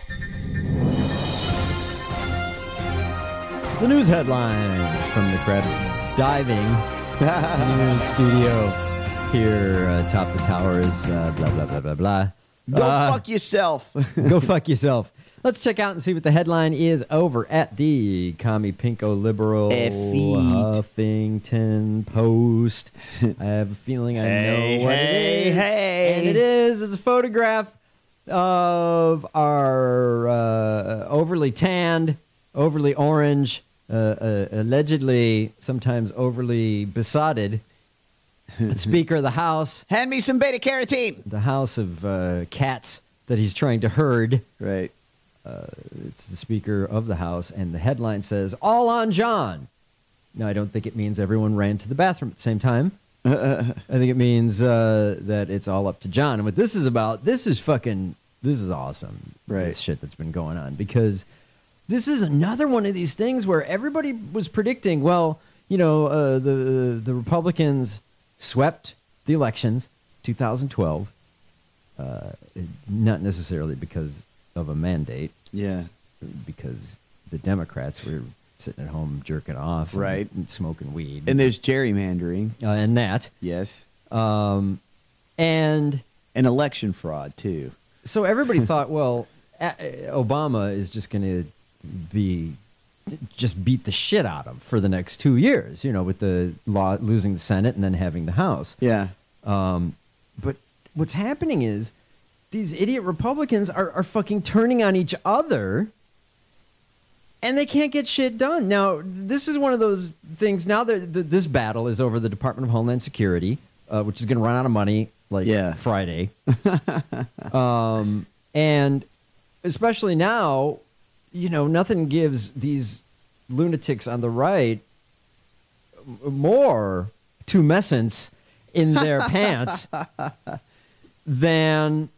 The news headlines from the crab diving news studio. Here, Top the Towers, blah, blah, blah, blah, blah. Go fuck yourself. Go fuck yourself. Let's check out and see what the headline is over at the Commie Pinko Liberal Huffington Post. I have a feeling I know what it is. And it is a photograph of our overly tanned, overly orange, allegedly sometimes overly besotted Speaker of the House. Hand me some beta carotene. The House of cats that he's trying to herd. Right. It's the Speaker of the House, and the headline says, all on John. Now, I don't think it means everyone ran to the bathroom at the same time. I think it means that it's all up to John. And what this is about, this is awesome. Right. This shit that's been going on, because this is another one of these things where everybody was predicting, well, the Republicans swept the elections 2012, not necessarily because of a mandate. Yeah. Because the Democrats were sitting at home jerking off, right, and smoking weed, and there's gerrymandering, and that, yes, and an election fraud too. So everybody thought, well, Obama is just going to beat the shit out of him for the next 2 years, with the losing the Senate and then having the House. Yeah. But what's happening is these idiot Republicans are fucking turning on each other, and they can't get shit done. Now, this is one of those things. Now this battle is over the Department of Homeland Security, which is going to run out of money Friday. And especially now, nothing gives these lunatics on the right more tumescence in their pants than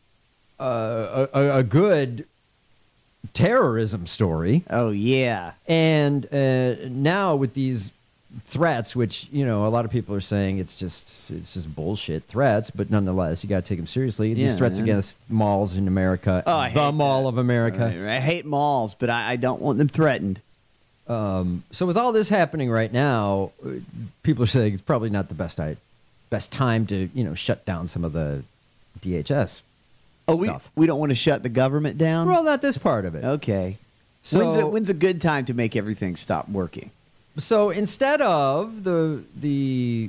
a good terrorism story. Oh, yeah. And now with these threats, which, a lot of people are saying it's just bullshit threats, but nonetheless, you got to take them seriously. These threats against malls in America, the Mall of America. I hate malls, but I don't want them threatened. So with all this happening right now, people are saying it's probably not the best time to, shut down some of the DHS stuff. We don't want to shut the government down? Well, not this part of it. Okay. So when's a good time to make everything stop working? So instead of the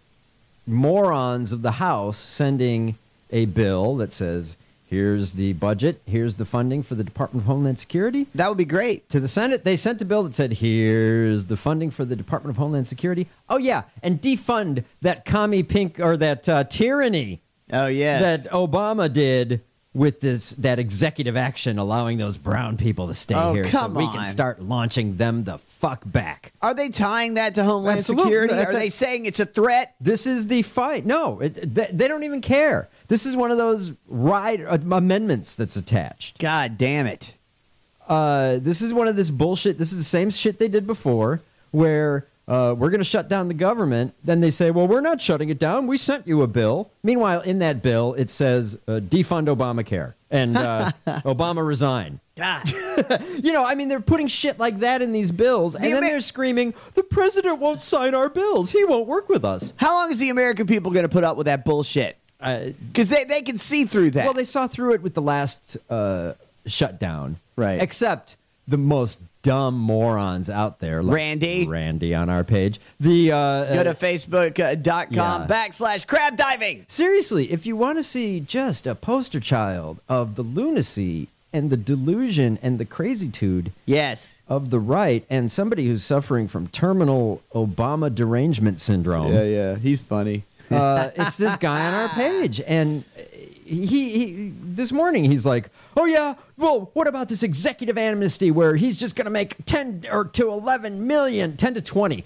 morons of the House sending a bill that says, here's the budget, here's the funding for the Department of Homeland Security. That would be great. To the Senate, they sent a bill that said, here's the funding for the Department of Homeland Security. Oh, yeah, and defund that commie pink, or that tyranny. Oh, yeah, that Obama did with that executive action allowing those brown people to stay here so we can start launching them the fuck back. Are they tying that to Homeland Security? Are they saying it's a threat? This is the fight. No, they don't even care. This is one of those amendments that's attached. God damn it. This is one of this bullshit. This is the same shit they did before, where we're going to shut down the government. Then they say, well, we're not shutting it down. We sent you a bill. Meanwhile, in that bill, it says defund Obamacare and Obama resign. God. They're putting shit like that in these bills, and then they're screaming, the president won't sign our bills. He won't work with us. How long is the American people going to put up with that bullshit? Because they can see through that. Well, they saw through it with the last shutdown. Right. Except the most dumb morons out there. Like Randy on our page. Go to Facebook.com/crab diving. Seriously, if you want to see just a poster child of the lunacy and the delusion and the crazytude of the right, and somebody who's suffering from terminal Obama derangement syndrome. Yeah, he's funny. It's this guy on our page, and he this morning he's like, oh yeah, well, what about this executive amnesty where he's just going to make 10 to 11 million, 10 to 20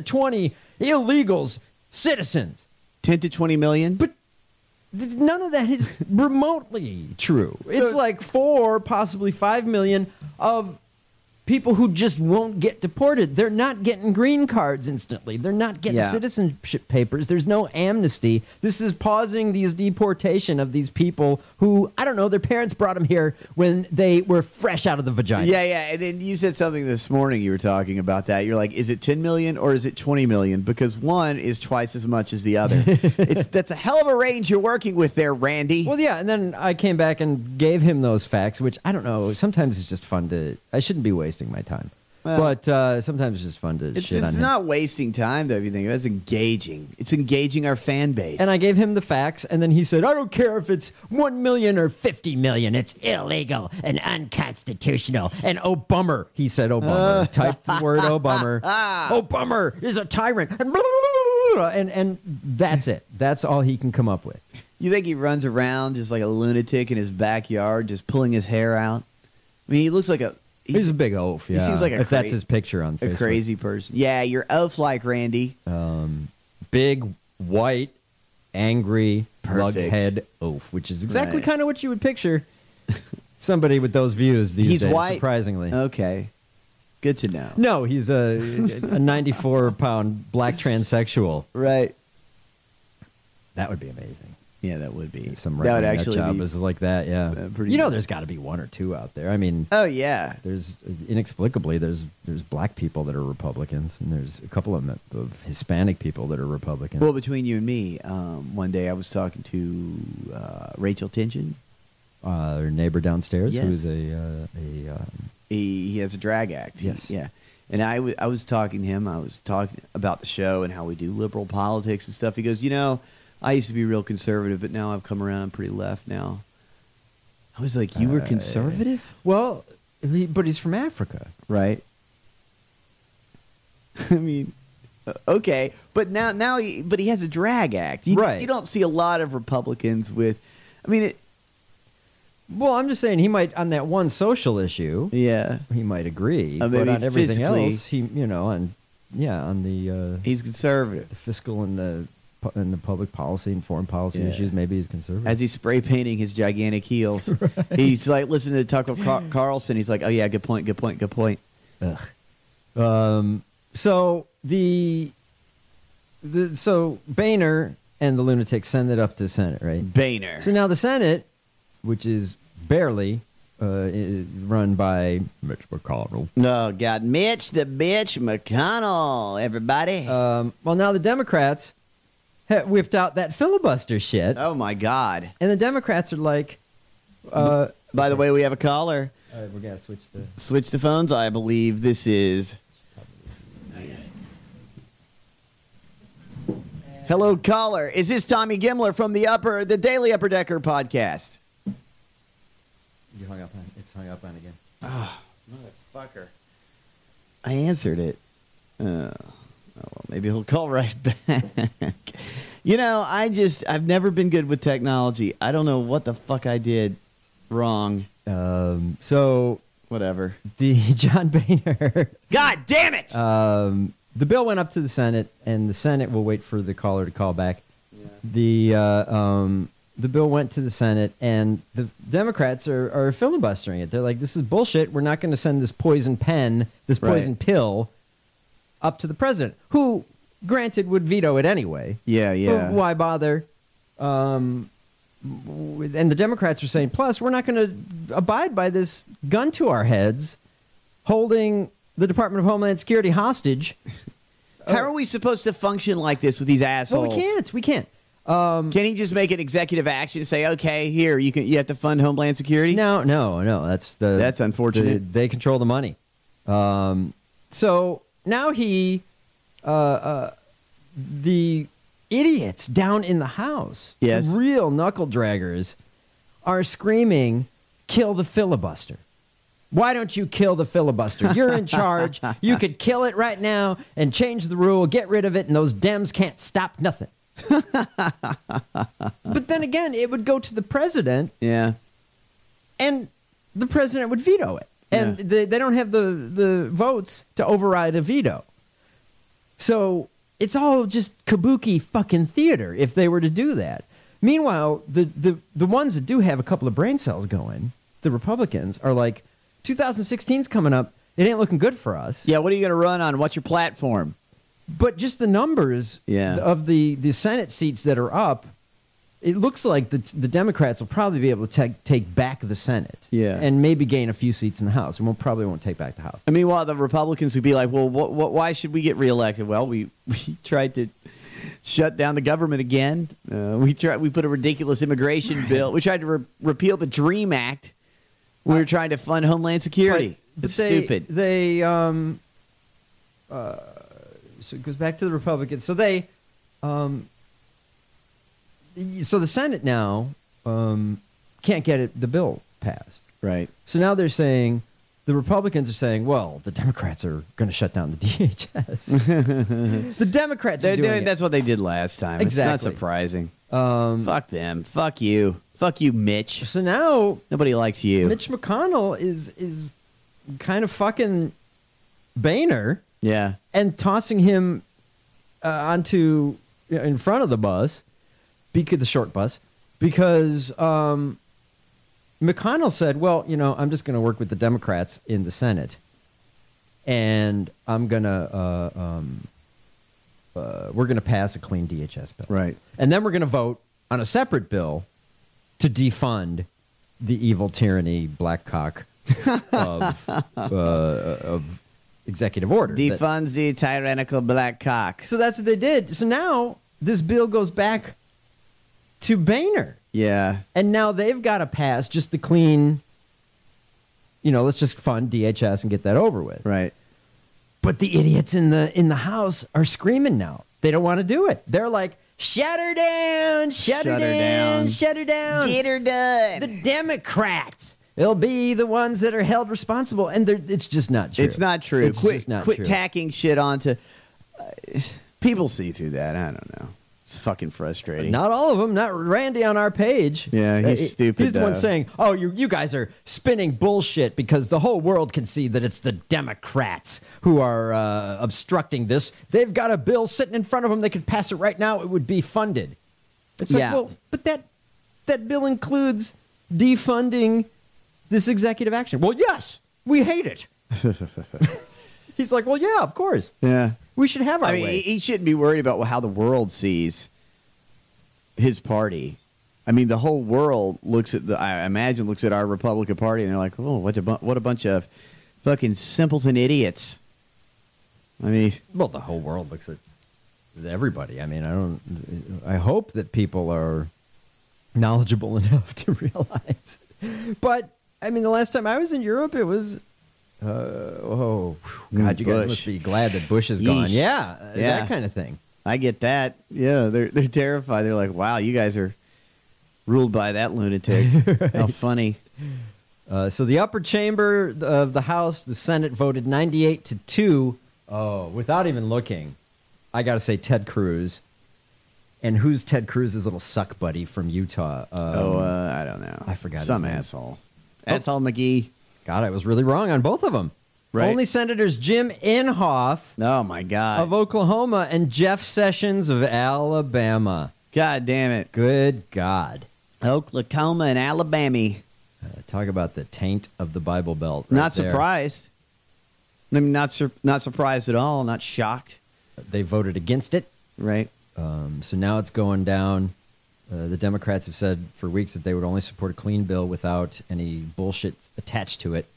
illegals citizens. 10 to 20 million? But none of that is remotely true. It's like 4, possibly 5 million of people who just won't get deported. They're not getting green cards instantly. They're not getting citizenship papers. There's no amnesty. This is pausing these deportation of these people who, I don't know, their parents brought them here when they were fresh out of the vagina. Yeah. And then you said something this morning. You were talking about that. You're like, is it 10 million or is it 20 million? Because one is twice as much as the other. That's a hell of a range you're working with there, Randy. Well, yeah. And then I came back and gave him those facts, which I don't know. Sometimes it's just fun I shouldn't be wasting my time. Well, but sometimes it's just fun to shit on him. It's not wasting time, though, if you think it's engaging. It's engaging our fan base. And I gave him the facts, and then he said, I don't care if it's 1 million or 50 million. It's illegal and unconstitutional. And Obama, he said Obama. Typed the word Obama. Obama is a tyrant. And that's it. That's all he can come up with. You think he runs around just like a lunatic in his backyard, just pulling his hair out? I mean, he looks like He's a big oaf, yeah. He seems like that's his picture on Facebook. A crazy person. Yeah, you're oaf-like, Randy. Big white, angry, Perfect. lughead oaf, which is exactly Right. kind of what you would picture somebody with those views these He's days, white? surprisingly. Okay. Good to know. No, he's a 94-pound black transsexual. Right. That would be amazing. Yeah, that would be. Some that would redneck actually job be is like that, yeah. pretty You know nice. there's got to be one or two out there. I mean, Oh, yeah. there's inexplicably there's black people that are Republicans, and there's a couple of Hispanic people that are Republicans. Well, between you and me, one day I was talking to Rachel Tinchin. Our neighbor downstairs, Yes. who's He has a drag act. Yes. Yeah. And I was talking to him. I was talking about the show and how we do liberal politics and stuff. He goes, I used to be real conservative, but now I've come around. I'm pretty left now. I was like, you were conservative? Well, but he's from Africa. Right. I mean, okay. But now he has a drag act. Right. You don't see a lot of Republicans with, I mean, Well, I'm just saying he might, on that one social issue, yeah, he might agree. But maybe on everything physically- else, on the he's conservative. the fiscal and the public policy and foreign policy Yeah. issues, maybe he's conservative. As he's spray painting his gigantic heels, he's like listening to Tucker Carlson. He's like, "Oh yeah, good point, good point, good point." Ugh. So so Boehner and the lunatics send it up to the Senate, right? Boehner. So now the Senate, which is barely run by Mitch McConnell. No, God, Mitch the bitch McConnell, everybody. Well, now the Democrats whipped out that filibuster shit. Oh my God! And the Democrats are like, by the way, we have a caller. All right, we're gonna Switch the phones. I believe this is. Hello, caller. Is this Tommy Gimler from the Daily Upper Decker podcast? You hung up on it's hung up on again. Oh, motherfucker. I answered it. Well, maybe he'll call right back. I've never been good with technology. I don't know what the fuck I did wrong. So whatever. The John Boehner. God damn it! The bill went up to the Senate, and the Senate will wait for the caller to call back. Yeah. The bill went to the Senate, and the Democrats are filibustering it. They're like, this is bullshit. We're not going to send this poison pen, this poison pill, up to the president, who, granted, would veto it anyway. Yeah. But why bother? And the Democrats are saying, plus, we're not going to abide by this gun to our heads, holding the Department of Homeland Security hostage. How are we supposed to function like this with these assholes? Well, we can't. Can he just make an executive action and say, okay, here, you have to fund Homeland Security? No. That's unfortunate. They control the money. So now the idiots down in the House, yes, the real knuckle draggers, are screaming, kill the filibuster. Why don't you kill the filibuster? You're in charge. You could kill it right now and change the rule, get rid of it, and those Dems can't stop nothing. But then again, it would go to the president. Yeah. And the president would veto it. And they don't have the votes to override a veto. So it's all just kabuki fucking theater if they were to do that. Meanwhile, the ones that do have a couple of brain cells going, the Republicans, are like, 2016's coming up. It ain't looking good for us. Yeah, what are you going to run on? What's your platform? But just the numbers of the Senate seats that are up, it looks like the Democrats will probably be able to take back the Senate. Yeah. And maybe gain a few seats in the House. And probably won't take back the House. And meanwhile, the Republicans would be like, well, why should we get reelected? Well, we tried to shut down the government again. We put a ridiculous immigration bill. We tried to repeal the DREAM Act. We were trying to fund Homeland Security. It's stupid. So it goes back to the Republicans. So so the Senate now can't get the bill passed. Right. So now they're saying, the Republicans are saying, well, the Democrats are going to shut down the DHS. The Democrats are doing it. That's what they did last time. Exactly. It's not surprising. Fuck them. Fuck you. Fuck you, Mitch. So now nobody likes you. Mitch McConnell is kind of fucking Boehner. Yeah. And tossing him onto in front of the bus, because the short bus, because McConnell said, well, I'm just going to work with the Democrats in the Senate, and I'm going to we're going to pass a clean DHS bill. Right. And then we're going to vote on a separate bill to defund the evil tyranny black cock of executive order. Defunds the tyrannical black cock. So that's what they did. So now this bill goes back to Boehner. Yeah. And now they've got to pass just the clean, let's just fund DHS and get that over with. Right. But the idiots in the House are screaming now. They don't want to do it. They're like, shut her down, shut her down, shut her down. Get her done. The Democrats. They'll be the ones that are held responsible. And it's just not true. It's not true. It's just not quit true. tacking shit onto... people see through that. I don't know. It's fucking frustrating. Not all of them. Not Randy on our page. Yeah, he's stupid. He's the one saying, oh, you guys are spinning bullshit because the whole world can see that it's the Democrats who are obstructing this. They've got a bill sitting in front of them. They could pass it right now. It would be funded. It's like, well, but that bill includes defunding this executive action. Well, yes, we hate it. He's like, well, yeah, of course. Yeah. We should have our way. He shouldn't be worried about how the world sees his party. I mean, the whole world looks at looks at our Republican Party and they're like, oh, what a bunch of fucking simpleton idiots. I mean, well, the whole world looks at everybody. I mean, I hope that people are knowledgeable enough to realize. But I mean, the last time I was in Europe, it was. God, you guys must be glad that Bush is gone. Yeah, that kind of thing. I get that. Yeah, they're terrified. They're like, wow, you guys are ruled by that lunatic. Right. How funny. So the upper chamber of the House, the Senate voted 98-2. Oh, without even looking, I got to say Ted Cruz. And who's Ted Cruz's little suck buddy from Utah? I don't know. I forgot Some his name. asshole. Asshole McGee. God, I was really wrong on both of them. Right. Only Senators Jim Inhofe oh my God. of Oklahoma and Jeff Sessions of Alabama. God damn it. Good God. Oklahoma and Alabama. Talk about the taint of the Bible Belt. Not surprised. I mean, not surprised at all. Not shocked. They voted against it. Right. So now it's going down. The Democrats have said for weeks that they would only support a clean bill without any bullshit attached to it.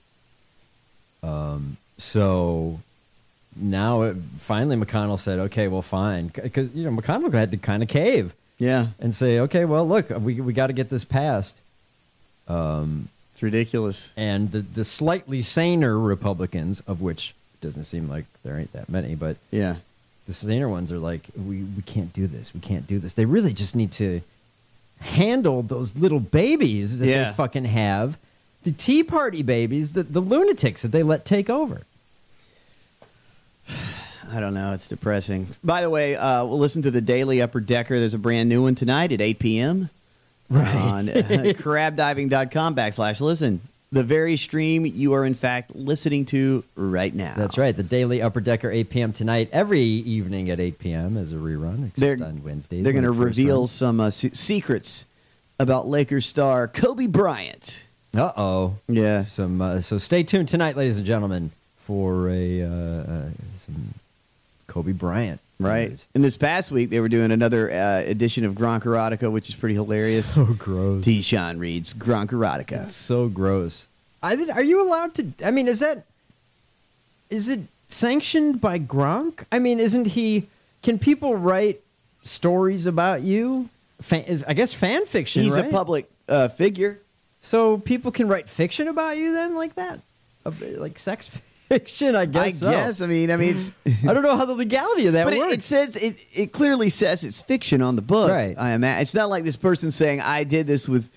So now finally McConnell said, okay, well, fine. Because, McConnell had to kind of cave. Yeah. And say, okay, well, look, we got to get this passed. It's ridiculous. And the slightly saner Republicans, of which it doesn't seem like there ain't that many, but yeah, the saner ones are like, we can't do this. We can't do this. They really just need to handle those little babies that they fucking have. The Tea Party babies, the lunatics that they let take over. I don't know. It's depressing. By the way, we'll listen to the Daily Upper Decker. There's a brand new one tonight at 8 p.m. Right. On crabdiving.com/listen. The very stream you are, in fact, listening to right now. That's right. The Daily Upper Decker, 8 p.m. tonight. Every evening at 8 p.m. as a rerun, except on Wednesdays. They're going to reveal some secrets about Lakers star Kobe Bryant. Uh-oh. Yeah. So stay tuned tonight, ladies and gentlemen, for some Kobe Bryant. Right. News. And this past week, they were doing another edition of Gronk Erotica, which is pretty hilarious. So gross. T-Sean Reed's Gronk Erotica. It's so gross. Are you allowed to... I mean, is it sanctioned by Gronk? I mean, isn't he... Can people write stories about you? I guess fan fiction, He's right? a public figure. So people can write fiction about you then like that? Like sex fiction, I guess. I mean, it's, I don't know how the legality of that works. But it says it clearly says it's fiction on the book. Right. I imagine it's not like this person saying I did this with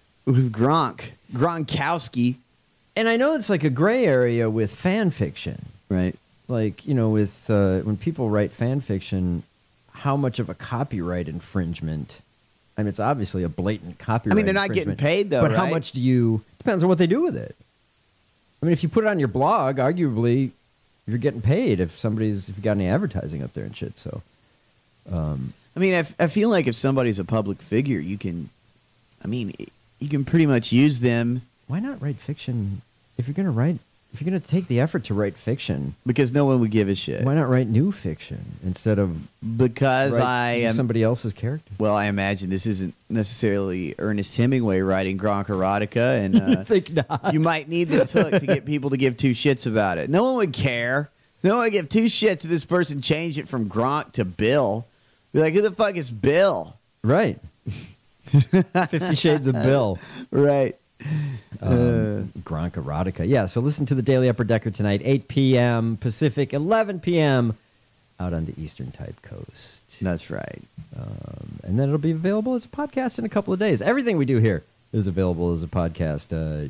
Gronkowski. And I know it's like a gray area with fan fiction, right? Like with when people write fan fiction, how much of a copyright infringement? I mean, it's obviously a blatant copyright. I mean, they're not getting paid though, but right? how much depends on what they do with it. I mean, if you put it on your blog, arguably, you're getting paid if you got any advertising up there and shit. So, I mean, I feel like if somebody's a public figure, you can pretty much use them. Why not write fiction? If you're going to take the effort to write fiction, because no one would give a shit. Why not write new fiction instead of because I am somebody else's character? Well, I imagine this isn't necessarily Ernest Hemingway writing Gronk Erotica, and you think not? You might need this hook to get people to give two shits about it. No one would care. No one would give two shits if this person changed it from Gronk to Bill. Be like, who the fuck is Bill? Right. 50 Shades of Bill. Right. Gronk Erotica. Yeah, so listen to the Daily Upper Decker tonight, 8 p.m. Pacific, 11 p.m. out on the Eastern Type Coast. That's right. And then it'll be available as a podcast in a couple of days. Everything we do here is available as a podcast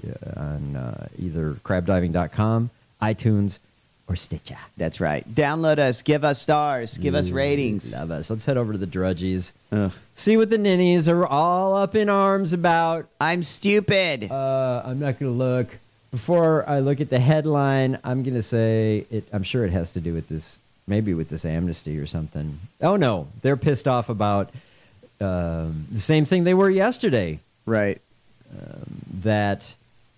on either crabdiving.com, iTunes, or Stitcher. That's right. Download us. Give us stars. Give us ratings. Love us. Let's head over to the Drudgies. See what the ninnies are all up in arms about. I'm stupid. I'm not going to look. Before I look at the headline, I'm going to say, I'm sure it has to do with this, maybe with this amnesty or something. Oh, no. They're pissed off about the same thing they were yesterday. Right. That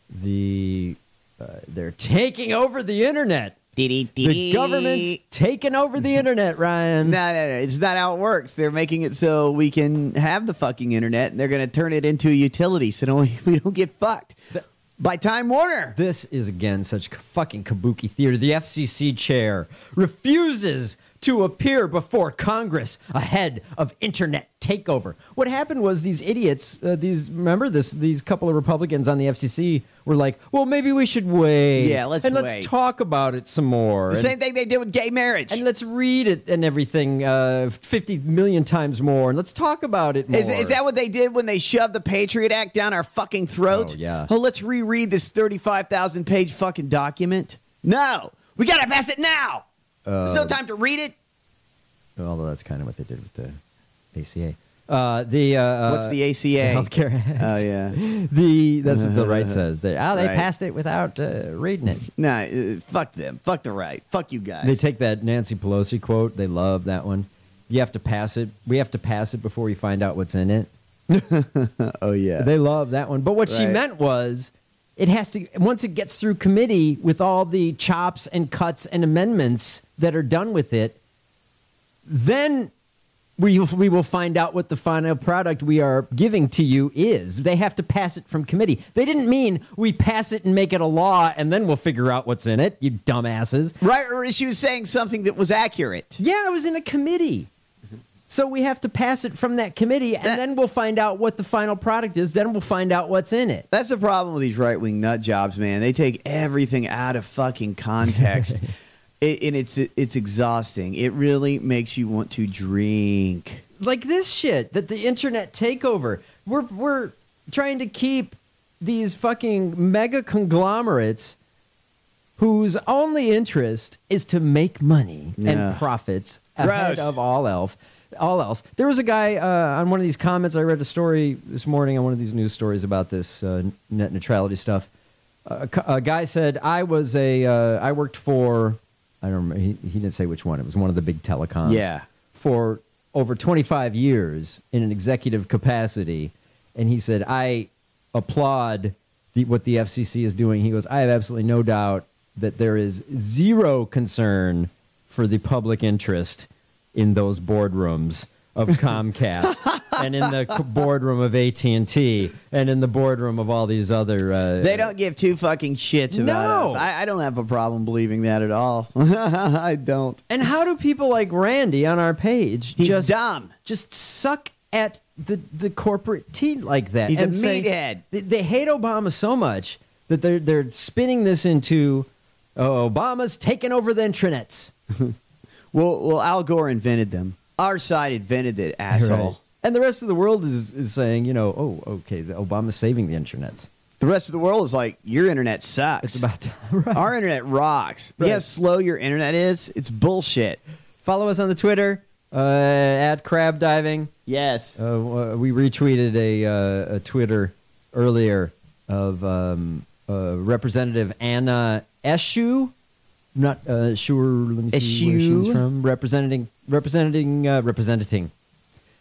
they're taking over the internet. The government's taking over the internet, Ryan. No. It's not how it works. They're making it so we can have the fucking internet, and they're going to turn it into a utility so we don't get fucked by Time Warner. This is, again, such fucking kabuki theater. The FCC chair refuses to appear before Congress ahead of internet takeover. What happened was these idiots, these couple of Republicans on the FCC were like, well, maybe we should wait. Yeah, let's talk about it some more. The same thing they did with gay marriage. And let's read it and everything 50 million times more, and let's talk about it more. Is that what they did when they shoved the Patriot Act down our fucking throat? Oh, yeah. Oh, let's reread this 35,000-page fucking document? No! We gotta pass it now! There's no time to read it. Although that's kind of what they did with the ACA. What's the ACA? The Healthcare Act. Oh, yeah. That's what the right says. They passed it without reading it. No, fuck them. Fuck the right. Fuck you guys. They take that Nancy Pelosi quote. They love that one. You have to pass it. We have to pass it before we find out what's in it. Oh, yeah. They love that one. But what she meant was, it has to, once it gets through committee with all the chops and cuts and amendments that are done with it, then we will find out what the final product we are giving to you is. They have to pass it from committee. They didn't mean we pass it and make it a law and then we'll figure out what's in it, you dumbasses. Right, or she was saying something that was accurate. Yeah, it was in a committee. So we have to pass it from that committee, and then we'll find out what the final product is. Then we'll find out what's in it. That's the problem with these right-wing nut jobs, man. They take everything out of fucking context, and it's exhausting. It really makes you want to drink. Like this shit, that the internet takeover. We're trying to keep these fucking mega conglomerates whose only interest is to make money and profits ahead of all else. There was a guy on one of these comments. I read a story this morning on one of these news stories about this net neutrality stuff. A guy said, I worked for, I don't remember, he didn't say which one. It was one of the big telecoms. Yeah. For over 25 years in an executive capacity. And he said, I applaud what the FCC is doing. He goes, I have absolutely no doubt that there is zero concern for the public interest in those boardrooms of Comcast and in the boardroom of AT&T and in the boardroom of all these other... they don't give two fucking shits about us. I don't have a problem believing that at all. I don't. And how do people like Randy on our page He's dumb. Just suck at the corporate teat like that? He's and a meathead. They hate Obama so much that they're spinning this into Obama's taking over the intranets. Well, Al Gore invented them. Our side invented it, asshole. Right. And the rest of the world is saying, okay, Obama's saving the internets. The rest of the world is like, your internet sucks. It's about time. Right. Our internet rocks. Right. You know how slow your internet is? It's bullshit. Follow us on the Twitter, at Crab Diving. Yes. We retweeted a Twitter earlier of Representative Anna Eshoo. Not sure. Let me see where she's from. Representing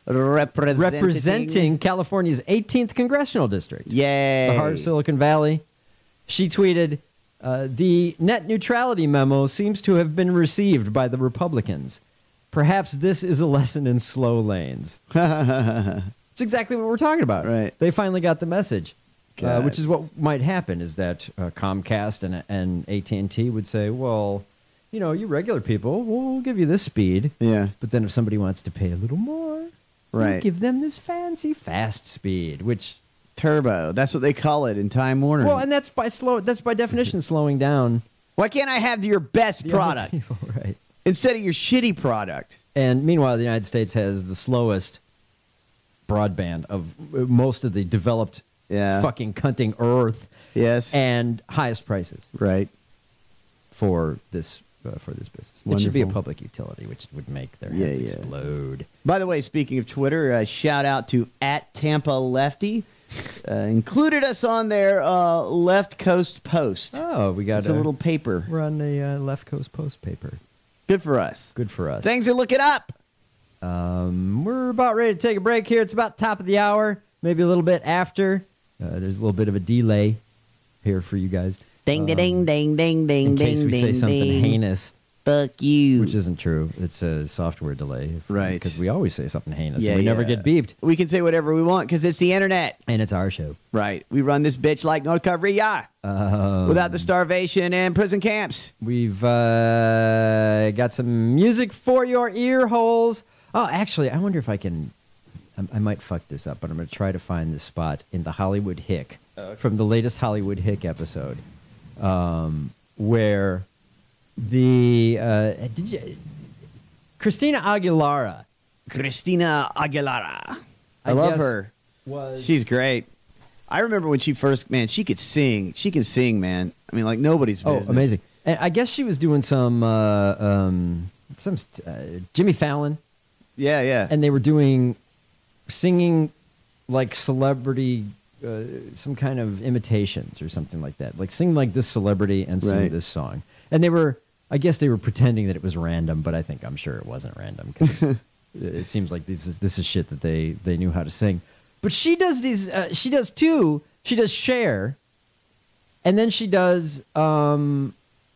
representing California's 18th congressional district. Yay. The heart of Silicon Valley. She tweeted, the net neutrality memo seems to have been received by the Republicans. Perhaps this is a lesson in slow lanes. It's exactly what we're talking about. Right. They finally got the message, which is what might happen is that Comcast and AT&T would say, well, you know, you regular people, we'll give you this speed. Yeah. But then if somebody wants to pay a little more, we'll Right. give them this fancy fast speed, which... Turbo. That's what they call it in Time Warner. Well, and that's by definition slowing down. Why can't I have your best the other product people, right? instead of your shitty product? And meanwhile, the United States has the slowest broadband of most of the developed fucking cunting earth. Yes. And highest prices. Right. For this business. It should be a Wonderful. public utility, which would make their heads explode. By the way, speaking of Twitter, shout out to @TampaLefty. Included us on their Left Coast Post. Oh, we got it's a little paper. We're on the Left Coast Post paper. Good for us. Good for us. Things are looking up. We're about ready to take a break here. It's about top of the hour, maybe a little bit after. There's a little bit of a delay here for you guys. Ding, ding, ding, ding, ding, in case ding, we say ding, something ding. heinous. Fuck you. Which isn't true. It's a software delay. Right. Because we always say something heinous and we never get beeped. We can say whatever we want because it's the internet. And it's our show. Right. We run this bitch like North Korea without the starvation and prison camps. We've got some music for your ear holes. Oh, actually, I wonder if I can... I might fuck this up, but I'm going to try to find this spot in the Hollywood Hick from the latest Hollywood Hick episode where... Christina Aguilera. I love guess her. She's great. I remember when she first, man, she could sing. She can sing, man. I mean, like nobody's business. Oh, amazing. And I guess she was doing some Jimmy Fallon. Yeah, yeah. And they were doing singing like celebrity, some kind of imitations or something like that. Like sing like this celebrity and sing this song. And I guess they were pretending that it was random, but I'm sure it wasn't random because it seems like this is shit that they knew how to sing. But she does these. She does two. She does Cher, and then she does Britney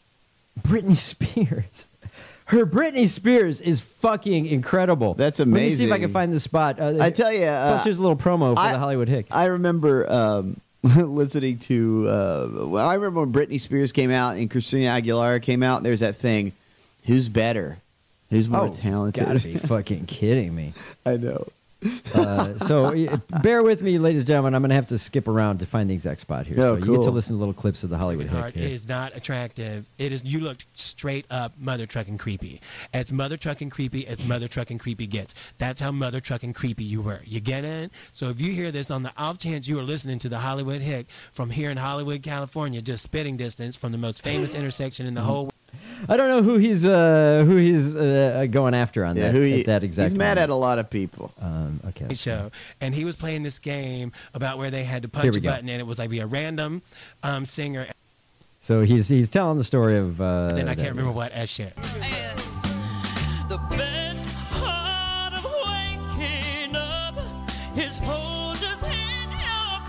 Spears. Her Britney Spears is fucking incredible. That's amazing. Let me see if I can find the spot. I tell you. Plus, here's a little promo for the Hollywood Hick. I remember listening to. I remember when Britney Spears came out and Christina Aguilera came out. There's that thing. Who's better? Who's more talented? Gotta be fucking kidding me. I know. So bear with me, ladies and gentlemen. I'm going to have to skip around to find the exact spot here. Oh, so you cool. get to listen to little clips of the Hollywood Hick Heart here. is not attractive. It is. You look straight up mother trucking creepy. As mother trucking creepy as mother trucking creepy gets. That's how mother trucking creepy you were. You get it? So if you hear this on the off chance you are listening to the Hollywood Hick from here in Hollywood, California, just spitting distance from the most famous intersection in the whole world. I don't know who he's going after on that at that exact. He's mad moment. at a lot of people. Okay. Show, and he was playing this game about where they had to Here punch we a go. button, and it was like be a random singer. So he's telling the story of. Then I can't remember what as shit. The best part of waking up is Folgers in your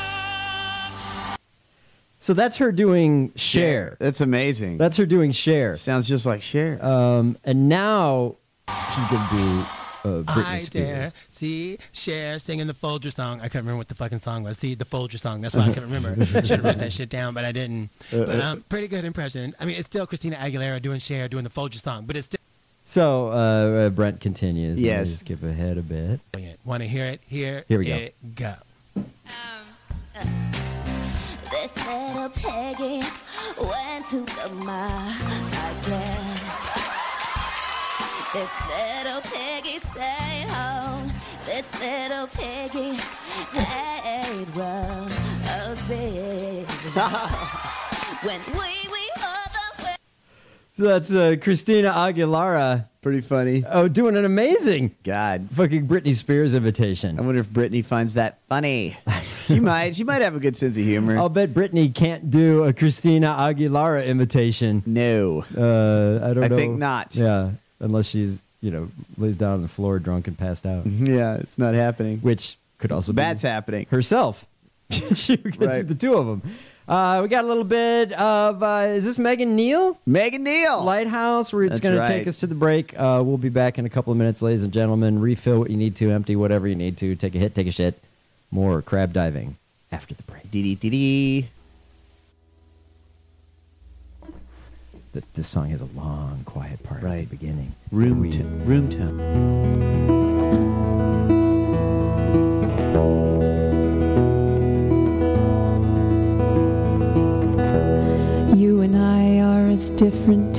cup. So that's her doing Cher. That's amazing. That's her doing Cher. Sounds just like Cher. And now she's gonna do Britney I Spears. dare see Cher singing the Folger song. I couldn't remember what the fucking song was. See, the Folger song. That's why I couldn't remember. Should have wrote that shit down, but I didn't. But pretty good impression. I mean, it's still Christina Aguilera doing Cher doing the Folger song, but it's still. So Brent continues. Yes. Let me just skip ahead a bit. Want to hear it? Here we go. it go. This little piggy went to the mall again. This little piggy stayed home. This little piggy ate roast when we other way. So that's Christina Aguilera. Pretty funny. Oh, doing an amazing God fucking Britney Spears invitation. I wonder if Britney finds that funny. She might. She might have a good sense of humor. I'll bet Britney can't do a Christina Aguilera imitation. No. I don't know. I think not. Yeah, unless she's lays down on the floor drunk and passed out. Yeah, it's not happening. Which could also That's be happening. herself. She would get the two of them. We got a little bit of, is this Megan Neal? Megan Neal. Lighthouse, where it's going to take us to the break. We'll be back in a couple of minutes, ladies and gentlemen. Refill what you need to, empty whatever you need to, take a hit, take a shit. More crab diving after the break. Dee-dee-dee-dee. This song has a long, quiet part at the beginning. Room tone. You and I are as different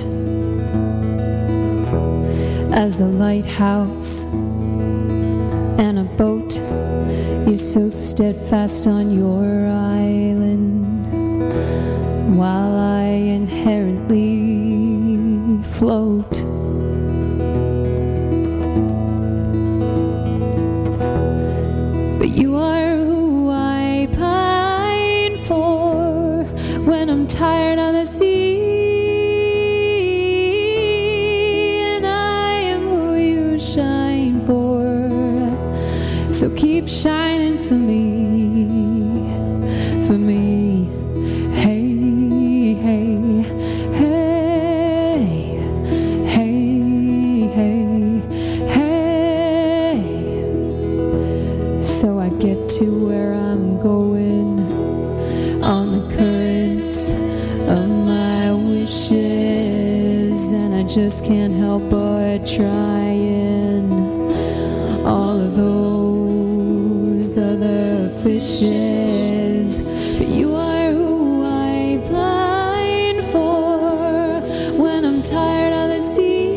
as a lighthouse and a boat. You're so steadfast on your island, while I inherently float. But you are who I pine for when I'm tired on the sea, and I am who you shine for. So keep shining for me, for me. Hey, hey, hey, hey, hey, hey. So I get to where I'm going on the currents of my wishes, and I just can't help but trying all of those other fishes. But you are who I pine for when I'm tired of the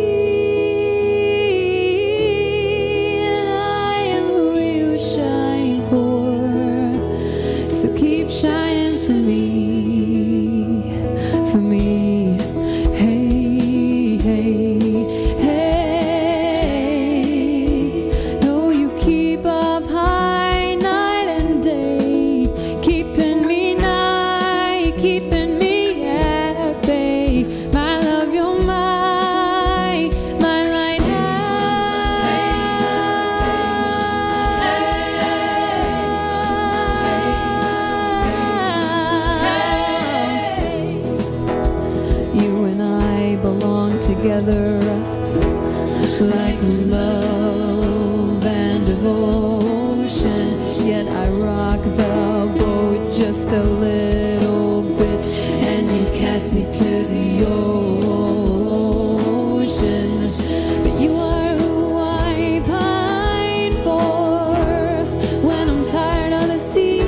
sea, and I am who you shine for. So keep shining for me, for me. Hey, hey, hey. No, you keep up high night and day, keeping me nigh, keeping me at bay. My love, you're my lighthouse. You and I belong together like love and devotion. Yet I rock the boat just a little bit, and you cast me to the ocean. But you are who I pine for when I'm tired of the sea,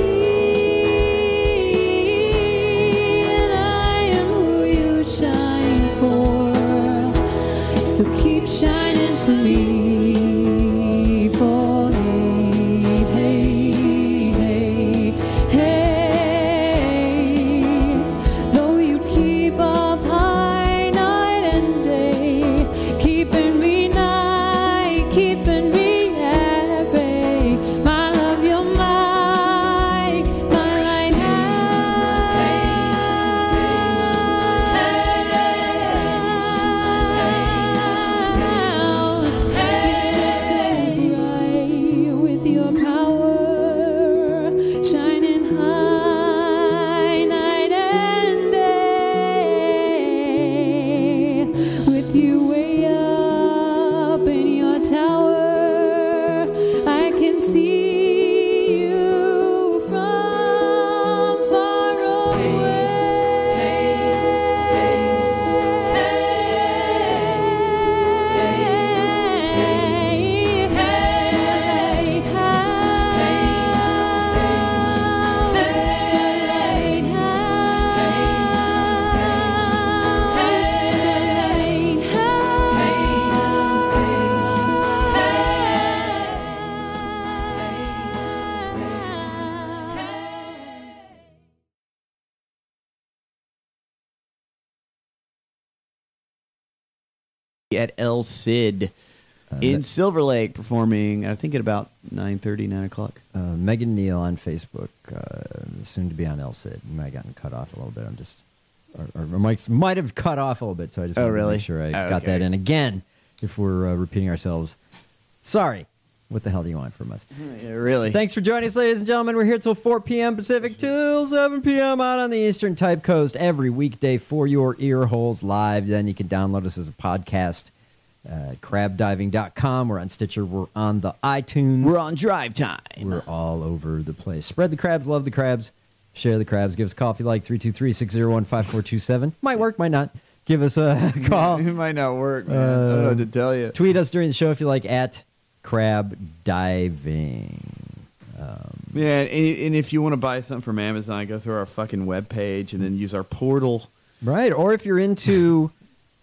and I am who you shine for. So keep shining for me, for me. Hey, hey, hey. Though you keep up high night and day, keeping me nigh, keeping me at bay. My love, you're my lighthouse. You're just so bright with your power, shining high night and day. With you way up in your tower, I can see you from far At El Cid in Silver Lake, performing, I think, at about 9:30, 9 o'clock. Megan Neal on Facebook, soon to be on El Cid. You might have gotten cut off a little bit. Our mics might have cut off a little bit, so I just wanted to make sure I got that in. Again, if we're repeating ourselves. Sorry. What the hell do you want from us? Yeah, really. Thanks for joining us, ladies and gentlemen. We're here till 4 p.m. Pacific, till 7 p.m. out on the Eastern Type Coast every weekday for your ear holes live. Then you can download us as a podcast. Crabdiving.com. We're on Stitcher. We're on the iTunes. We're on Drive Time. We're all over the place. Spread the crabs, love the crabs, share the crabs. Give us a call if you like. 323-601-5427. Might work, might not. Give us a call. It might not work, man. I don't know what to tell you. Tweet us during the show if you like at Crab Diving. Yeah, and if you want to buy something from Amazon, go through our fucking webpage and then use our portal. Right, or if you're into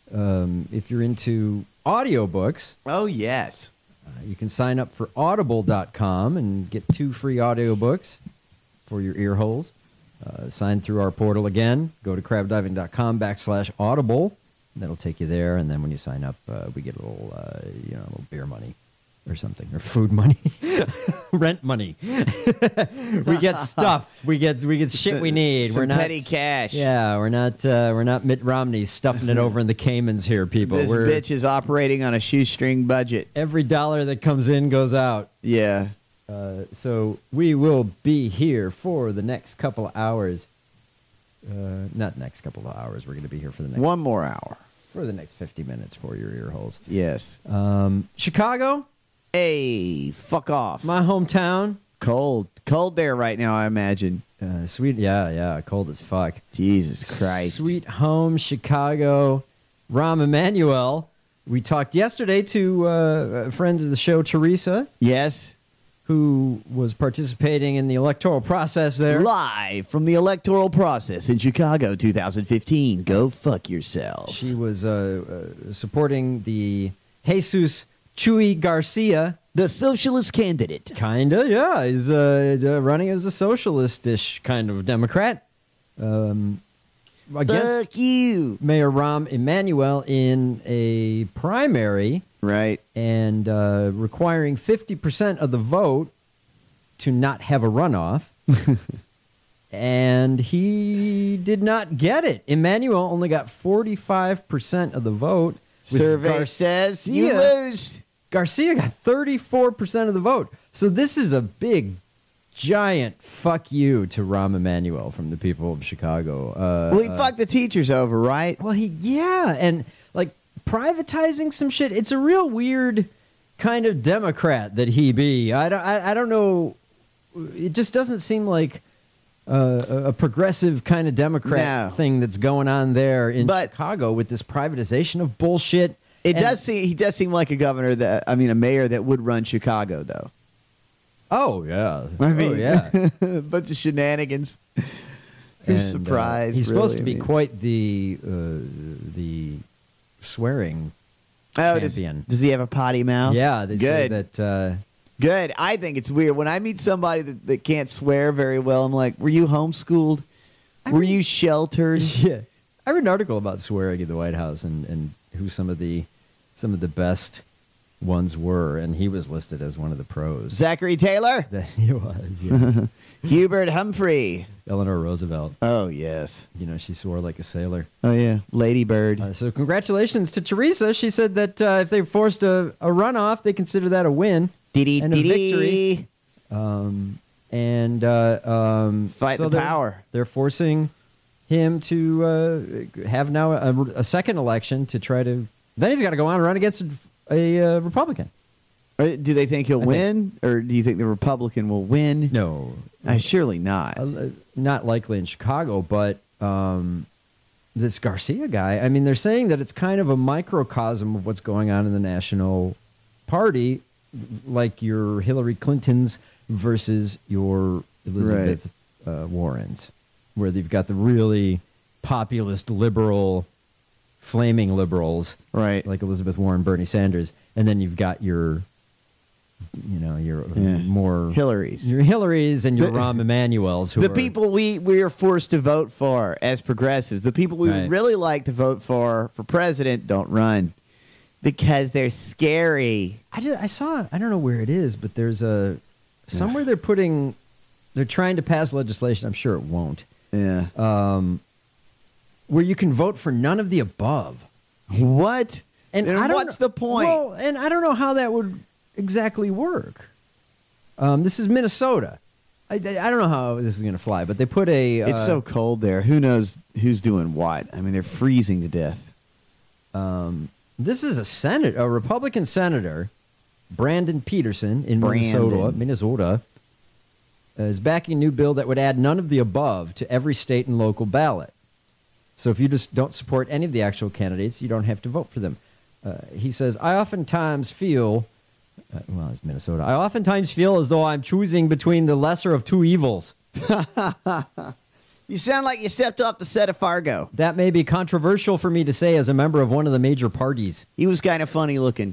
audiobooks. Oh, yes. You can sign up for audible.com and get 2 free audiobooks for your ear holes. Sign through our portal again. Go to crabdiving.com/audible. That'll take you there, and then when you sign up, we get a little, little beer money or something, or food money, rent money. We get stuff. We get shit we need. We're not petty cash. Yeah, we're not Mitt Romney stuffing it over in the Caymans here, people. This bitch is operating on a shoestring budget. Every dollar that comes in goes out. Yeah. So we will be here for the next couple of hours. Not next couple of hours. We're going to be here for the next... One more hour. For the next 50 minutes for your ear holes. Yes. Chicago? Hey, fuck off. My hometown. Cold there right now, I imagine. Sweet, yeah, cold as fuck. Jesus Christ. Sweet home, Chicago. Rahm Emanuel. We talked yesterday to a friend of the show, Teresa. Yes. Who was participating in the electoral process there. Live from the electoral process in Chicago 2015. Go fuck yourself. She was supporting the Jesus Chuy Garcia. The socialist candidate. Kinda, yeah. He's running as a socialist-ish kind of Democrat. Against fuck you. Mayor Rahm Emanuel in a primary. Right. And requiring 50% of the vote to not have a runoff. And he did not get it. Emanuel only got 45% of the vote. Survey says you lose. Garcia got 34% of the vote. So this is a big, giant fuck you to Rahm Emanuel from the people of Chicago. Well, he fucked the teachers over, right? Well, and like privatizing some shit. It's a real weird kind of Democrat that he be. I don't know. It just doesn't seem like a progressive kind of Democrat thing that's going on there in Chicago with this privatization of bullshit. He does seem like a mayor that would run Chicago, though. Oh yeah, a bunch of shenanigans. Who's surprised? He's supposed to be quite the swearing champion. Does he have a potty mouth? Yeah, they say that. Good. I think it's weird when I meet somebody that can't swear very well. I'm like, were you homeschooled? Were you sheltered? Yeah, I read an article about swearing in the White House and who some of the best ones were, and he was listed as one of the pros. Zachary Taylor? He was, yeah. Hubert Humphrey. Eleanor Roosevelt. Oh, yes. She swore like a sailor. Oh, yeah. Lady Bird. So congratulations to Teresa. She said that if they forced a runoff, they consider that a win and a victory. Fight the power. They're forcing him to have now a second election to try to... Then he's got to go on and run against a Republican. Do they think he'll win, or do you think the Republican will win? No. Surely not. Not likely in Chicago, but this Garcia guy, I mean, they're saying that it's kind of a microcosm of what's going on in the National Party, like your Hillary Clintons versus your Elizabeth Warrens, where they've got the really populist liberal... flaming liberals, right? Like Elizabeth Warren, Bernie Sanders, and then you've got your more Hillarys, and your Rahm Emanuels, who the people we are forced to vote for as progressives. The people we would really like to vote for president don't run because they're scary. I saw, I don't know where it is, but there's somewhere they're trying to pass legislation. I'm sure it won't. Yeah. Where you can vote for none of the above. What? And then I don't what's know- the point? Well, and I don't know how that would exactly work. This is Minnesota. I don't know how this is going to fly, but they put a... It's so cold there. Who knows who's doing what? I mean, they're freezing to death. This is a Republican senator, Brandon Peterson in Brandon. Minnesota, is backing a new bill that would add none of the above to every state and local ballot. So if you just don't support any of the actual candidates, you don't have to vote for them. He says, I oftentimes feel... well, it's Minnesota. I oftentimes feel as though I'm choosing between the lesser of two evils. You sound like you stepped off the set of Fargo. That may be controversial for me to say as a member of one of the major parties. He was kind of funny looking.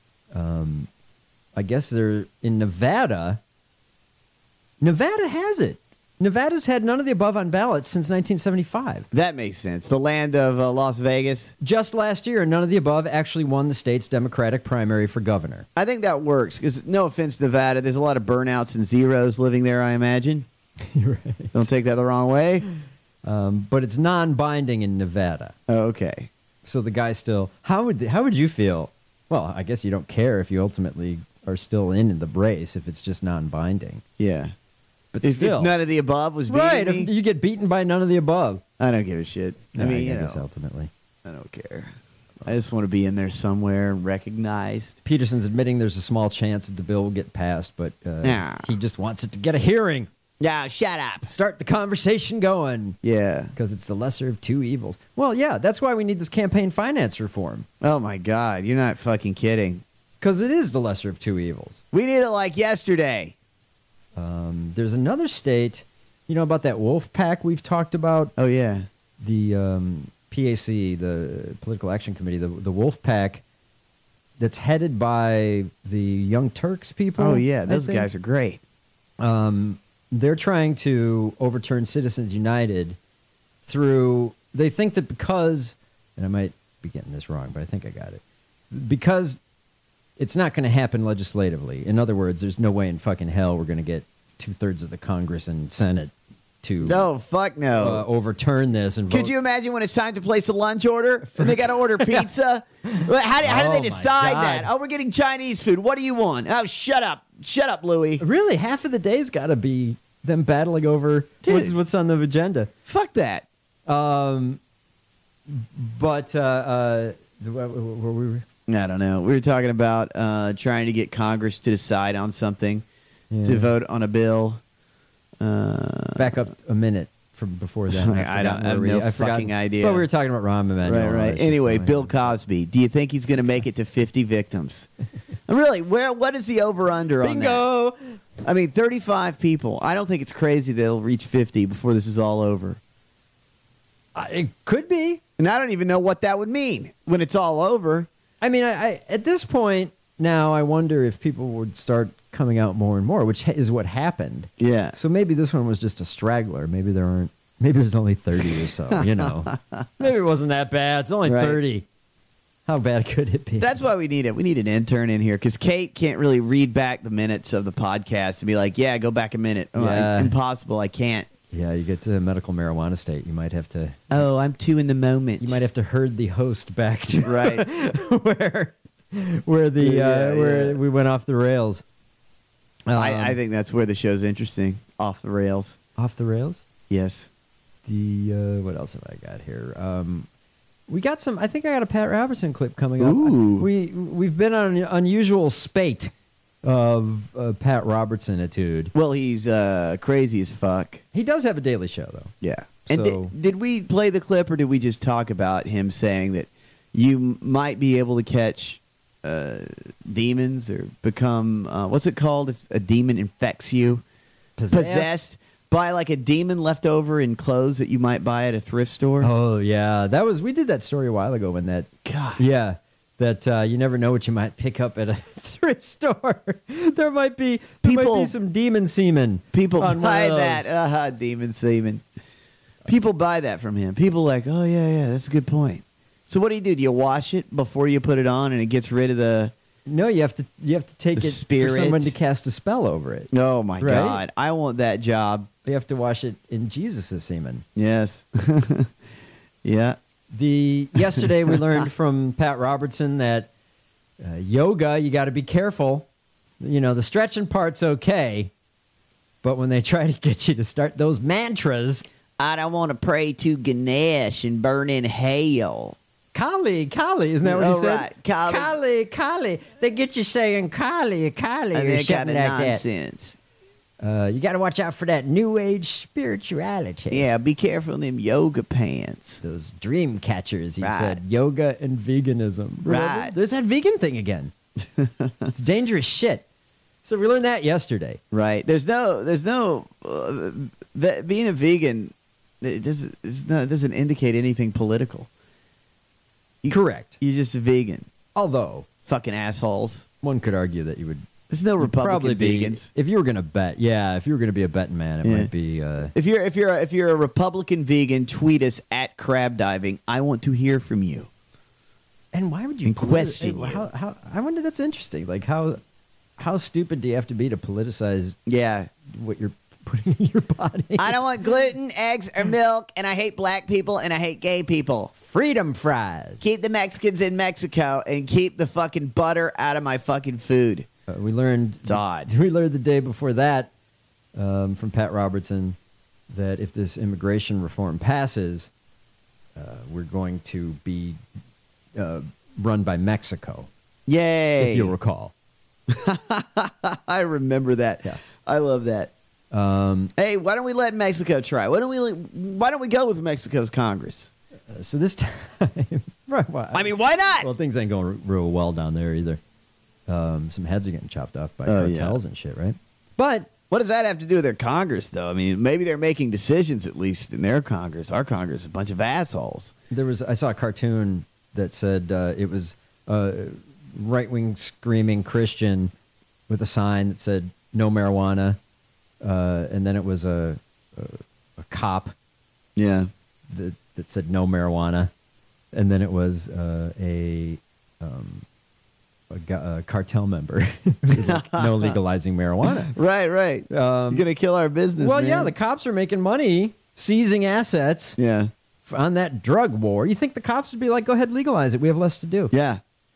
I guess they're in Nevada. Nevada has it. Nevada's had none of the above on ballots since 1975. That makes sense. The land of Las Vegas. Just last year, none of the above actually won the state's Democratic primary for governor. I think that works because, no offense to Nevada, there's a lot of burnouts and zeros living there, I imagine. Right. Don't take that the wrong way. But it's non-binding in Nevada. Oh, okay. So the guy still... How would you feel? Well, I guess you don't care if you ultimately are still in the race if it's just non-binding. Yeah. But if still... none of the above was beating right, me, if you get beaten by none of the above. I don't give a shit. No, I mean, guess ultimately. I don't care. I just want to be in there somewhere, recognized. Peterson's admitting there's a small chance that the bill will get passed, but he just wants it to get a hearing. Yeah, shut up. Start the conversation going. Yeah. Because it's the lesser of two evils. Well, yeah, that's why we need this campaign finance reform. Oh, my God. You're not fucking kidding. Because it is the lesser of two evils. We need it like yesterday. There's another state, you know, about that wolf pack we've talked about? Oh, yeah. The PAC, the Political Action Committee, the wolf pack that's headed by the Young Turks people. Oh, yeah. Those guys are great. They're trying to overturn Citizens United through, they think that because, and I might be getting this wrong, but I think I got it, because it's not going to happen legislatively. In other words, there's no way in fucking hell we're going to get 2/3 of the Congress and Senate to overturn this. And Could you imagine when it's time to place a lunch order and they got to order pizza? How do they decide that? Oh, we're getting Chinese food. What do you want? Oh, shut up. Shut up, Louie. Really, half of the day's got to be them battling over what's on the agenda. Fuck that. But where were we? I don't know. We were talking about trying to get Congress to decide on something, to vote on a bill. Back up a minute from before then. I have no fucking idea. Well, we were talking about Rahm Emanuel. Right. Anyway, Bill Cosby. Do you think he's going to make it to 50 victims? Really, what is the over-under on that? Bingo! I mean, 35 people. I don't think it's crazy they'll reach 50 before this is all over. It could be. And I don't even know what that would mean when it's all over. I mean, I at this point now, I wonder if people would start coming out more and more, which is what happened. Yeah. So maybe this one was just a straggler. Maybe there's only 30 or so, you know. Maybe it wasn't that bad. It's only 30. How bad could it be? That's why we need it. We need an intern in here because Kate can't really read back the minutes of the podcast and be like, yeah, go back a minute. Impossible. I can't. Yeah, you get to a medical marijuana state. You might have to... Oh, I'm too in the moment. You might have to herd the host back to... Right. where we went off the rails. I think that's where the show's interesting. Off the rails. Off the rails? Yes. What else have I got here? We got some... I think I got a Pat Robertson clip coming up. Ooh. We've been on an unusual spate of Pat Robertson-itude. Well, he's crazy as fuck. He does have a daily show, though. Yeah. And did we play the clip, or did we just talk about him saying that you might be able to catch demons or become... what's it called if a demon infects you? Possessed by like a demon left over in clothes that you might buy at a thrift store? Oh, yeah. We did that story a while ago when that... God. Yeah. That you never know what you might pick up at a thrift store. There might be some demon semen. People on buy one of those. that. Demon semen. People buy that from him. People like, oh, yeah, that's a good point. So what do? Do you wash it before you put it on and it gets rid of the... No, you have to take it spirit. for someone to cast a spell over it. Oh, my God. I want that job. You have to wash it in Jesus' semen. Yes. Yeah. Yesterday we learned from Pat Robertson that yoga, you got to be careful. You know, the stretching part's okay, but when they try to get you to start those mantras, I don't want to pray to Ganesh and burn in hell. Kali, isn't that what he said? Right. Kali. They get you saying Kali, And or that something kind of like nonsense. that. You got to watch out for that new age spirituality. Yeah, be careful in them yoga pants. Those dream catchers, he Right. said. Yoga and veganism. Remember? Right. There's that vegan thing again. It's dangerous shit. So we learned that yesterday. Right. There's no being a vegan. It doesn't indicate anything political. Correct. You're just a vegan. Although, fucking assholes. One could argue that you would. There's no you'd Republican probably be, vegans. If you were going to bet, if you were going to be a betting man, it Yeah. might be. If you're a Republican vegan, tweet us at crab diving. I want to hear from you. And why would you question you? How, I wonder. That's interesting. Like how stupid do you have to be to politicize? Yeah, what you're putting in your body. I don't want gluten, eggs, or milk, and I hate black people and I hate gay people. Freedom fries. Keep the Mexicans in Mexico and keep the fucking butter out of my fucking food. We learned. It's odd. We learned the day before that from Pat Robertson that if this immigration reform passes, we're going to be run by Mexico. Yay! If you'll recall. I remember that. Yeah. I love that. Hey, why don't we let Mexico try? Why don't we go with Mexico's Congress? So this time, right? Well, I mean, why not? Well, things ain't going real well down there either. Some heads are getting chopped off by cartels and shit, right? But what does that have to do with their Congress, though? I mean, maybe they're making decisions at least in their Congress. Our Congress is a bunch of assholes. I saw a cartoon that said it was a right-wing screaming Christian with a sign that said "No marijuana," and then it was a cop, yeah, that said "No marijuana," and then it was a cartel member like, "No legalizing marijuana." Right. You're gonna kill our business. Well, man. yeah, the cops are making money seizing assets. Yeah. On that drug war, you think the cops would be like, "Go ahead, legalize it. We have less to do." Yeah.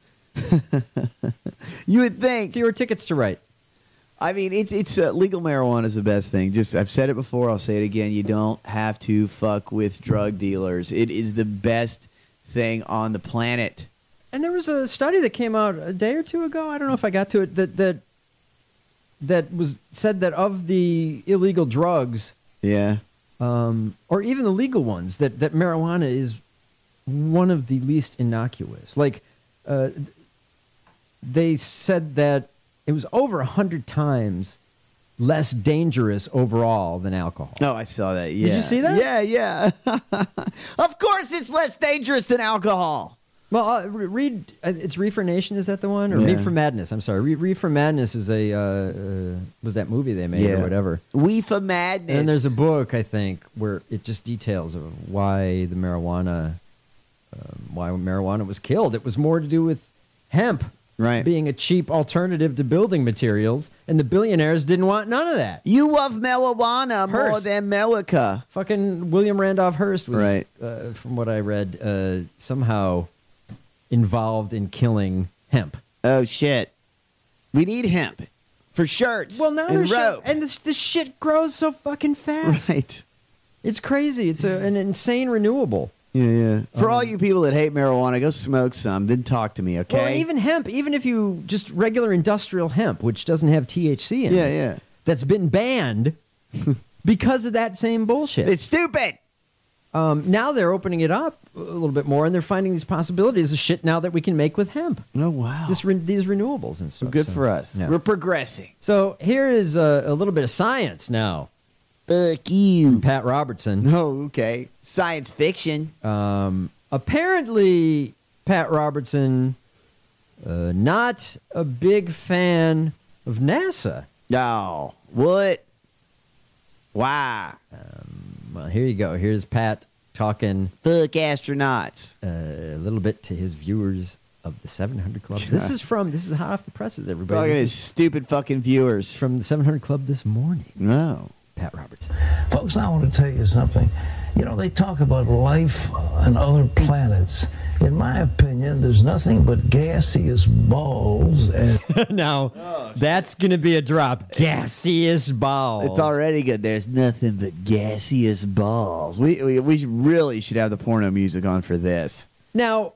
You would think fewer tickets to write. I mean, it's legal marijuana is the best thing. Just I've said it before. I'll say it again. You don't have to fuck with drug dealers. It is the best thing on the planet. And there was a study that came out a day or two ago. I don't know if I got to it. That was said that of the illegal drugs, yeah, or even the legal ones, that marijuana is one of the least innocuous. Like, they said that it was over 100 times less dangerous overall than alcohol. Oh, I saw that. Yeah. Did you see that? Yeah. Of course, it's less dangerous than alcohol. Well, read. It's Reefer Nation. Is that the one? Or Yeah. Reefer Madness? I'm sorry. Reefer Madness is was that movie they made or whatever. Reefer Madness. And there's a book, I think, where it just details of why the marijuana was killed. It was more to do with hemp. Right. Being a cheap alternative to building materials, and the billionaires didn't want none of that. You love marijuana more Hearst. than America. Fucking William Randolph Hearst was, Right. From what I read, somehow involved in killing hemp. Oh, shit. We need hemp for shirts. Well, now and there's rope. and this shit grows so fucking fast. Right. It's crazy. It's an insane renewable. Yeah. For all you people that hate marijuana, go smoke some. Then talk to me, okay? Well, and even hemp, even if you just regular industrial hemp, which doesn't have THC in it. Yeah. That's been banned because of that same bullshit. It's stupid. Now they're opening it up a little bit more, and they're finding these possibilities of shit now that we can make with hemp. Oh, wow. These renewables and stuff. Good So, for us. yeah. We're progressing. So here is a little bit of science now. Fuck you. Pat Robertson. Oh, okay. Science fiction. Apparently, Pat Robertson, not a big fan of NASA. No. What? Why? Well, here you go. Here's Pat talking. Fuck astronauts. A little bit to his viewers of the 700 Club. This is hot off the presses, everybody. Look at This his is stupid fucking viewers. from the 700 Club this morning. No. Pat Robertson. Folks, I want to tell you something. You know, they talk about life on other planets. In my opinion, there's nothing but gaseous balls and... Now, that's going to be a drop. Gaseous balls. It's already good. There's nothing but gaseous balls. We really should have the porno music on for this. Now,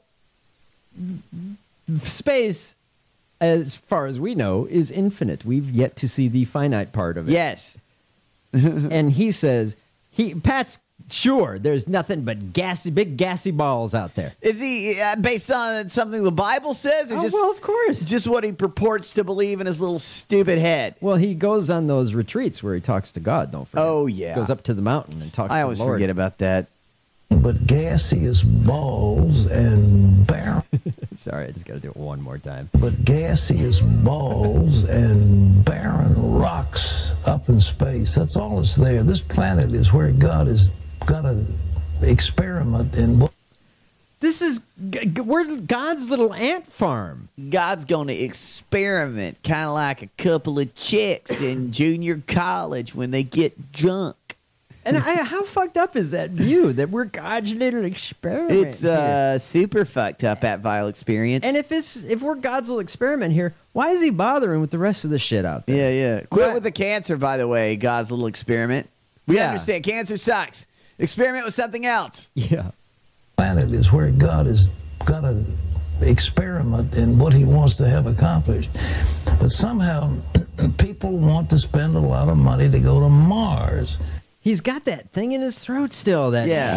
space, as far as we know, is infinite. We've yet to see the finite part of it. Yes. And he says, Pat's sure there's nothing but big gassy balls out there. Is he based on something the Bible says? Or well, of course. Just what he purports to believe in his little stupid head? Well, he goes on those retreats where he talks to God, don't forget. Oh, yeah. Goes up to the mountain and talks to the Lord. I always forget about that. But gaseous balls and barren... Sorry, I just got to do it one more time. But gaseous balls and barren rocks up in space, that's all that's there. This planet is where God has got to experiment in... This is... We're God's little ant farm. God's going to experiment, kind of like a couple of chicks in junior college when they get drunk. And how fucked up is that view that we're God's little experiment? It's super fucked up at Vile Experience. And if we're God's little experiment here, why is he bothering with the rest of the shit out there? Yeah. Quit with the cancer, by the way, God's little experiment. We understand cancer sucks. Experiment with something else. Yeah. Planet is where God has got to experiment in what he wants to have accomplished. But somehow people want to spend a lot of money to go to Mars. He's got that thing in his throat still.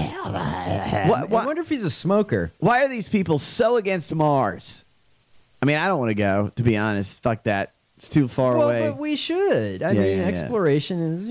I wonder if he's a smoker. Why are these people so against Mars? I mean, I don't want to go, to be honest. Fuck that. It's too far away. But we should. I mean, exploration is,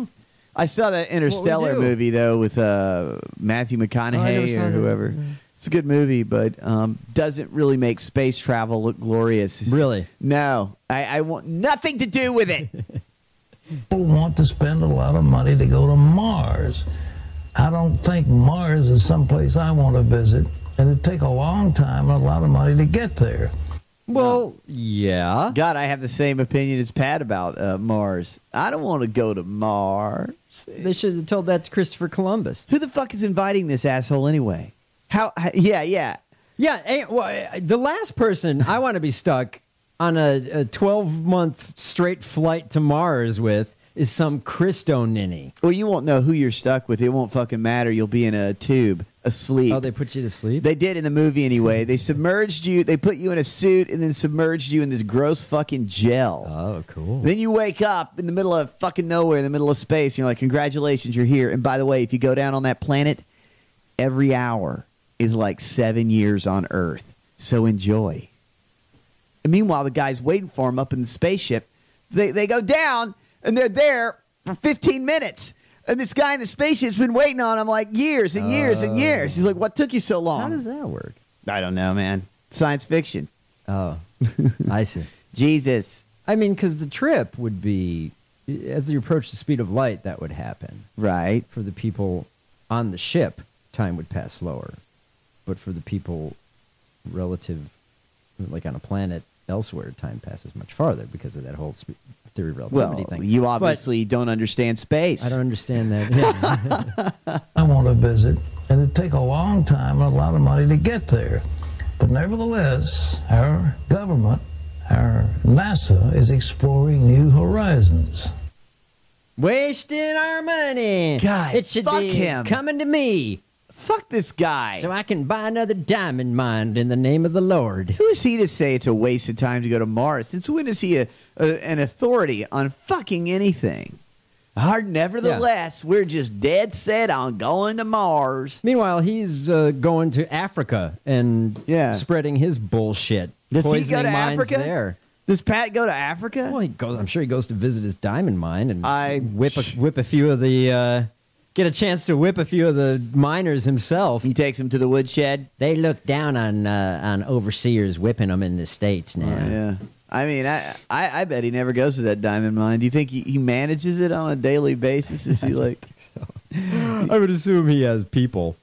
I saw that Interstellar movie, though, with Matthew McConaughey or whoever. It's a good movie, but doesn't really make space travel look glorious. Really? No. I want nothing to do with it. People want to spend a lot of money to go to Mars. I don't think Mars is someplace I want to visit, and it'd take a long time and a lot of money to get there. Well, yeah. God, I have the same opinion as Pat about Mars. I don't want to go to Mars. They should have told that to Christopher Columbus. Who the fuck is inviting this asshole anyway? Yeah. Well, the last person I want to be stuck on a 12-month straight flight to Mars with is some Christo ninny. Well, you won't know who you're stuck with. It won't fucking matter. You'll be in a tube, asleep. Oh, they put you to sleep? They did in the movie anyway. They submerged you. They put you in a suit and then submerged you in this gross fucking gel. Oh, cool. Then you wake up in the middle of fucking nowhere, in the middle of space. And you're like, congratulations, you're here. And by the way, if you go down on that planet, every hour is like 7 years on Earth. So enjoy. And meanwhile, the guy's waiting for him up in the spaceship. They go down, and they're there for 15 minutes. And this guy in the spaceship's been waiting on him like years and years and years. He's like, what took you so long? How does that work? I don't know, man. Science fiction. Oh, I see. Jesus. I mean, because the trip would be, as you approach the speed of light, that would happen. Right. For the people on the ship, time would pass slower. But for the people relative, like on a planet elsewhere, time passes much farther because of that whole theory of relativity thing. You obviously don't understand space. I don't understand that. Yeah. I want to visit, and it'd take a long time and a lot of money to get there. But nevertheless, our government, our NASA, is exploring new horizons. Wasting our money. God, it should fuck be him. Coming to me. Fuck this guy. So I can buy another diamond mine in the name of the Lord. Who is he to say it's a waste of time to go to Mars? Since when is he an authority on fucking anything? Nevertheless, we're just dead set on going to Mars. Meanwhile, he's going to Africa and spreading his bullshit. Does poisoning he go to mines Africa? There. Does Pat go to Africa? Well, he goes. I'm sure he goes to visit his diamond mine and whip a few of the. Get a chance to whip a few of the miners himself. He takes them to the woodshed. They look down on overseers whipping them in the States now. Oh, yeah. I mean, I bet he never goes to that diamond mine. Do you think he manages it on a daily basis? Is he like... So. I would assume he has people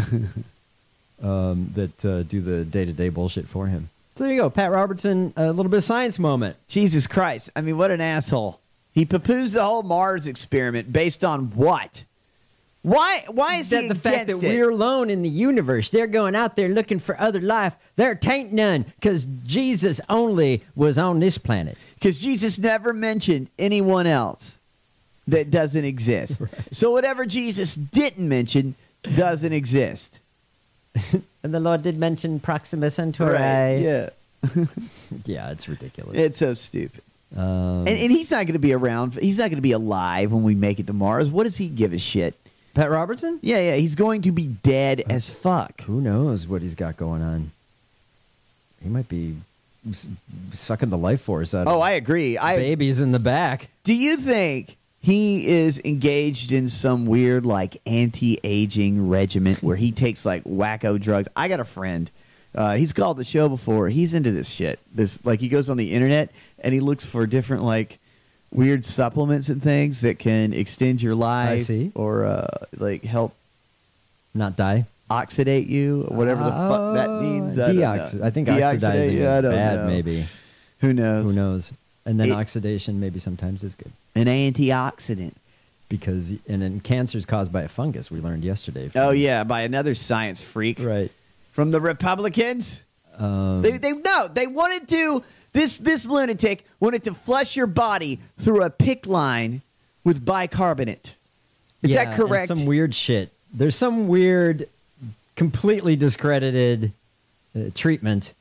that do the day-to-day bullshit for him. So there you go. Pat Robertson, a little bit of science moment. Jesus Christ. I mean, what an asshole. He poo-poos the whole Mars experiment based on what? Why is he the fact that against it? we're alone in the universe? They're going out there looking for other life. There tain't none because Jesus only was on this planet. Because Jesus never mentioned anyone else that doesn't exist. Right. So whatever Jesus didn't mention doesn't exist. And the Lord did mention Proximus Centauri. Right, yeah. Yeah, it's ridiculous. It's so stupid. And he's not going to be around. He's not going to be alive when we make it to Mars. What does he give a shit? Pat Robertson? Yeah. He's going to be dead as fuck. Who knows what he's got going on? He might be sucking the life force out of I agree. babies in the back. Do you think he is engaged in some weird, like, anti-aging regimen where he takes, like, wacko drugs? I got a friend. He's called the show before. He's into this shit. He goes on the internet and he looks for different, like, weird supplements and things that can extend your life. I see. Or, like, help not die. Oxidate you, or whatever the fuck that means. I think oxidizing is bad, maybe. Who knows? And then oxidation maybe sometimes is good. An antioxidant. Because and cancer is caused by a fungus, we learned yesterday. By another science freak. Right. From the Republicans. They wanted to, this lunatic wanted to flush your body through a PICC line with bicarbonate. Is that correct? Some weird shit. There's some weird, completely discredited treatment.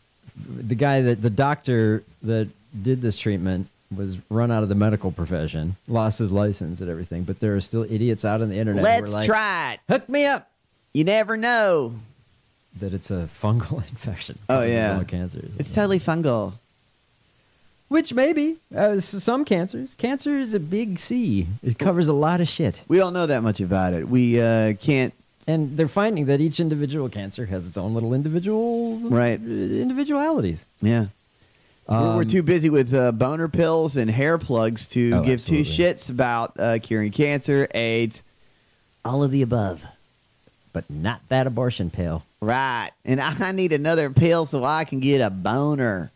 The doctor that did this treatment was run out of the medical profession, lost his license and everything, but there are still idiots out on the internet Let's who are like, try it. Hook me up. You never know. That it's a fungal infection. Oh, yeah. Cancer. It's totally fungal. Which maybe. Some cancers. Cancer is a big C. It covers a lot of shit. We don't know that much about it. We can't. And they're finding that each individual cancer has its own little individualities. Yeah. We're too busy with boner pills and hair plugs to give two shits about curing cancer, AIDS, all of the above. But not that abortion pill. Right. And I need another pill so I can get a boner.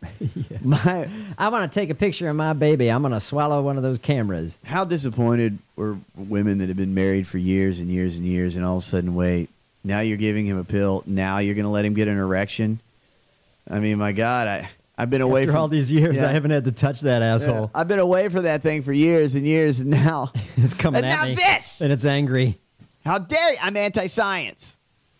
I want to take a picture of my baby. I'm going to swallow one of those cameras. How disappointed were women that have been married for years and years and years, and all of a sudden, wait, now you're giving him a pill. Now you're going to let him get an erection? I mean, my God, I've been away After all these years, I haven't had to touch that asshole. Yeah. I've been away from that thing for years and years, and now it's coming at me. And now this! And it's angry. How dare you? I'm anti-science.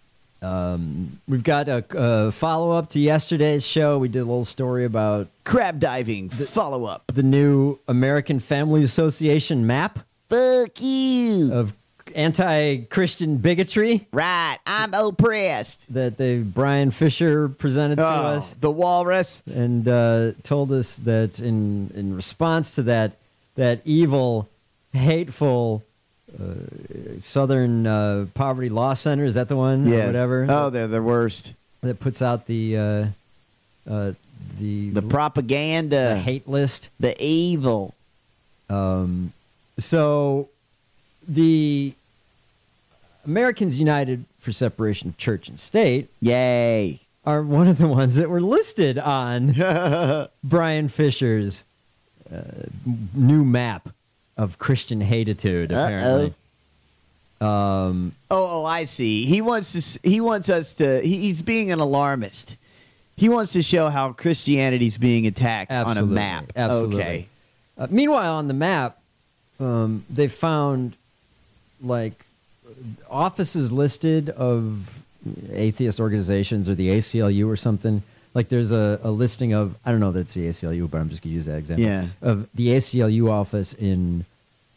We've got a follow-up to yesterday's show. We did a little story about crab diving. Follow-up. The new American Family Association map. Fuck you. Of anti-Christian bigotry. Right. I'm oppressed. That Brian Fisher presented to us. The walrus. And told us that in response to that evil, hateful Southern Poverty Law Center, is that the one? Yes. Or whatever. Oh, they're the worst. That puts out the propaganda, the hate list, the evil. So the Americans United for Separation of Church and State, yay, are one of the ones that were listed on Brian Fisher's new map of Christian hatitude, apparently. I see. He's being an alarmist. He wants to show how Christianity's being attacked on a map. Absolutely. Okay. Meanwhile, on the map, they found like offices listed of atheist organizations or the ACLU or something. Like there's a listing of, I don't know if that's the ACLU, but I'm just going to use that example. Yeah. Of the ACLU office in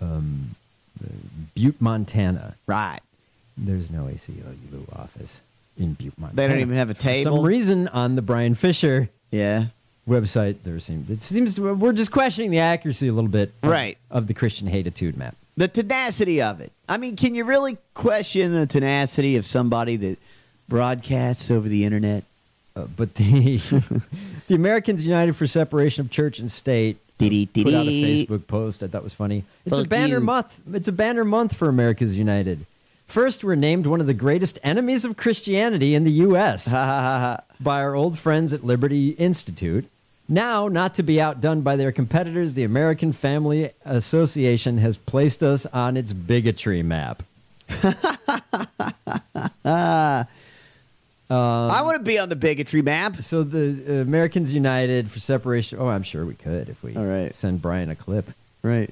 Butte, Montana. Right. There's no ACLU office in Butte, Montana. They don't even have a table? For some reason, on the Brian Fisher website, it seems we're just questioning the accuracy a little bit of the Christian hatitude map. The tenacity of it. I mean, can you really question the tenacity of somebody that broadcasts over the internet? But the Americans United for Separation of Church and State put out a Facebook post I thought was funny. It's a banner month. It's a banner month for America's United. First, we're named one of the greatest enemies of Christianity in the U.S. by our old friends at Liberty Institute. Now, not to be outdone by their competitors, the American Family Association has placed us on its bigotry map. I want to be on the bigotry map. So the Americans United for Separation. Oh, I'm sure we could if we send Brian a clip. Right.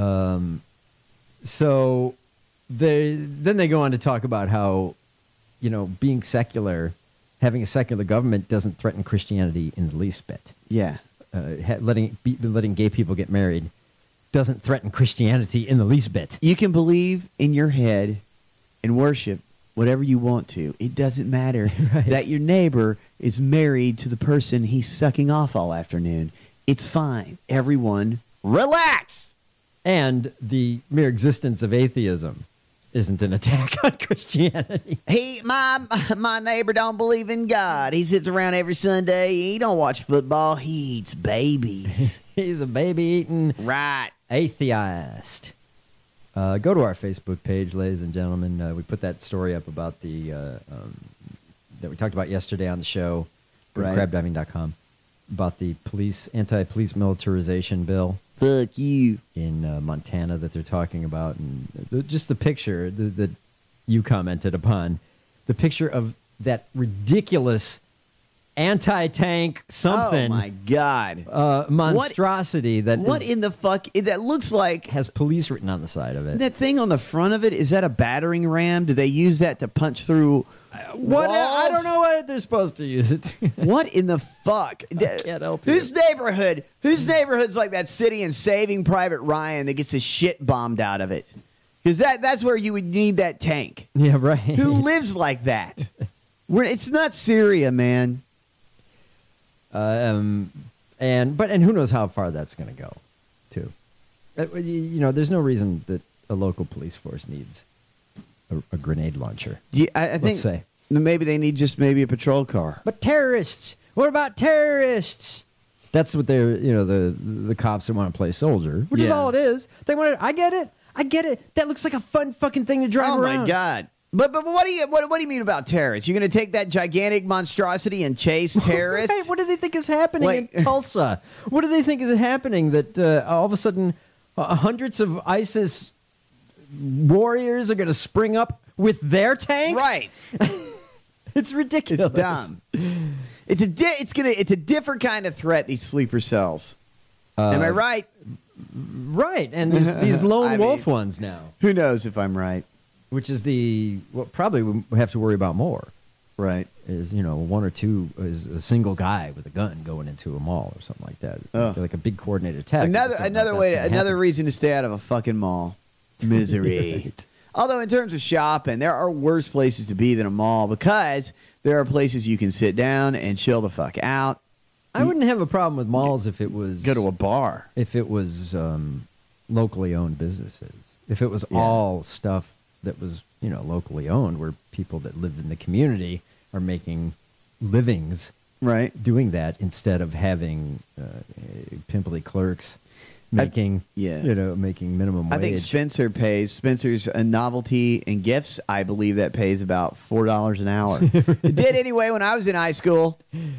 So then they go on to talk about how, being secular, having a secular government doesn't threaten Christianity in the least bit. Yeah. Letting gay people get married doesn't threaten Christianity in the least bit. You can believe in your head and worship whatever you want to. It doesn't matter that your neighbor is married to the person he's sucking off all afternoon. It's fine. Everyone, relax. And the mere existence of atheism isn't an attack on Christianity. My neighbor don't believe in God. He sits around every Sunday. He don't watch football. He eats babies. He's a baby-eating atheist. Go to our Facebook page, ladies and gentlemen. We put that story up about the that we talked about yesterday on the show, crabdiving.com, about the anti-police militarization bill. Fuck you. In Montana that they're talking about. And just the picture that you commented upon, the picture of that ridiculous anti-tank something. Oh, my God. Monstrosity. What in the fuck? That looks like... Has police written on the side of it. That thing on the front of it, is that a battering ram? Do they use that to punch through walls? I don't know what they're supposed to use it to. What in the fuck? I can't help you. Whose neighborhood's like that city in Saving Private Ryan that gets the shit bombed out of it? Because that's where you would need that tank. Yeah, right. Who lives like that? It's not Syria, man. And who knows how far that's going to go, too. There's no reason that a local police force needs a grenade launcher. Yeah, I think maybe they need maybe a patrol car. But terrorists. What about terrorists? That's what they're. The cops that want to play soldier, which is all it is. They want to. I get it. That looks like a fun fucking thing to drive around. Oh my God. But what do you mean about terrorists? You're going to take that gigantic monstrosity and chase terrorists? Right. What do they think is happening in Tulsa? What do they think is happening that all of a sudden hundreds of ISIS warriors are going to spring up with their tanks? Right. It's ridiculous. It's dumb. It's a different kind of threat. These sleeper cells. Am I right? Right. And these lone wolf ones now. Who knows if I'm right? Which is probably we have to worry about more. Right. Is, one or two is a single guy with a gun going into a mall or something like that. Oh. Like a big coordinated attack. Another reason to stay out of a fucking mall. Misery. Right. Although in terms of shopping, there are worse places to be than a mall because there are places you can sit down and chill the fuck out. I wouldn't have a problem with malls if it was... Go to a bar. If it was locally owned businesses. If it was all stuff that was, locally owned, where people that live in the community are making livings, right, doing that instead of having pimply clerks making minimum wage. I think Spencer's a novelty and gifts. I believe that pays about $4 an hour. It did anyway when I was in high school.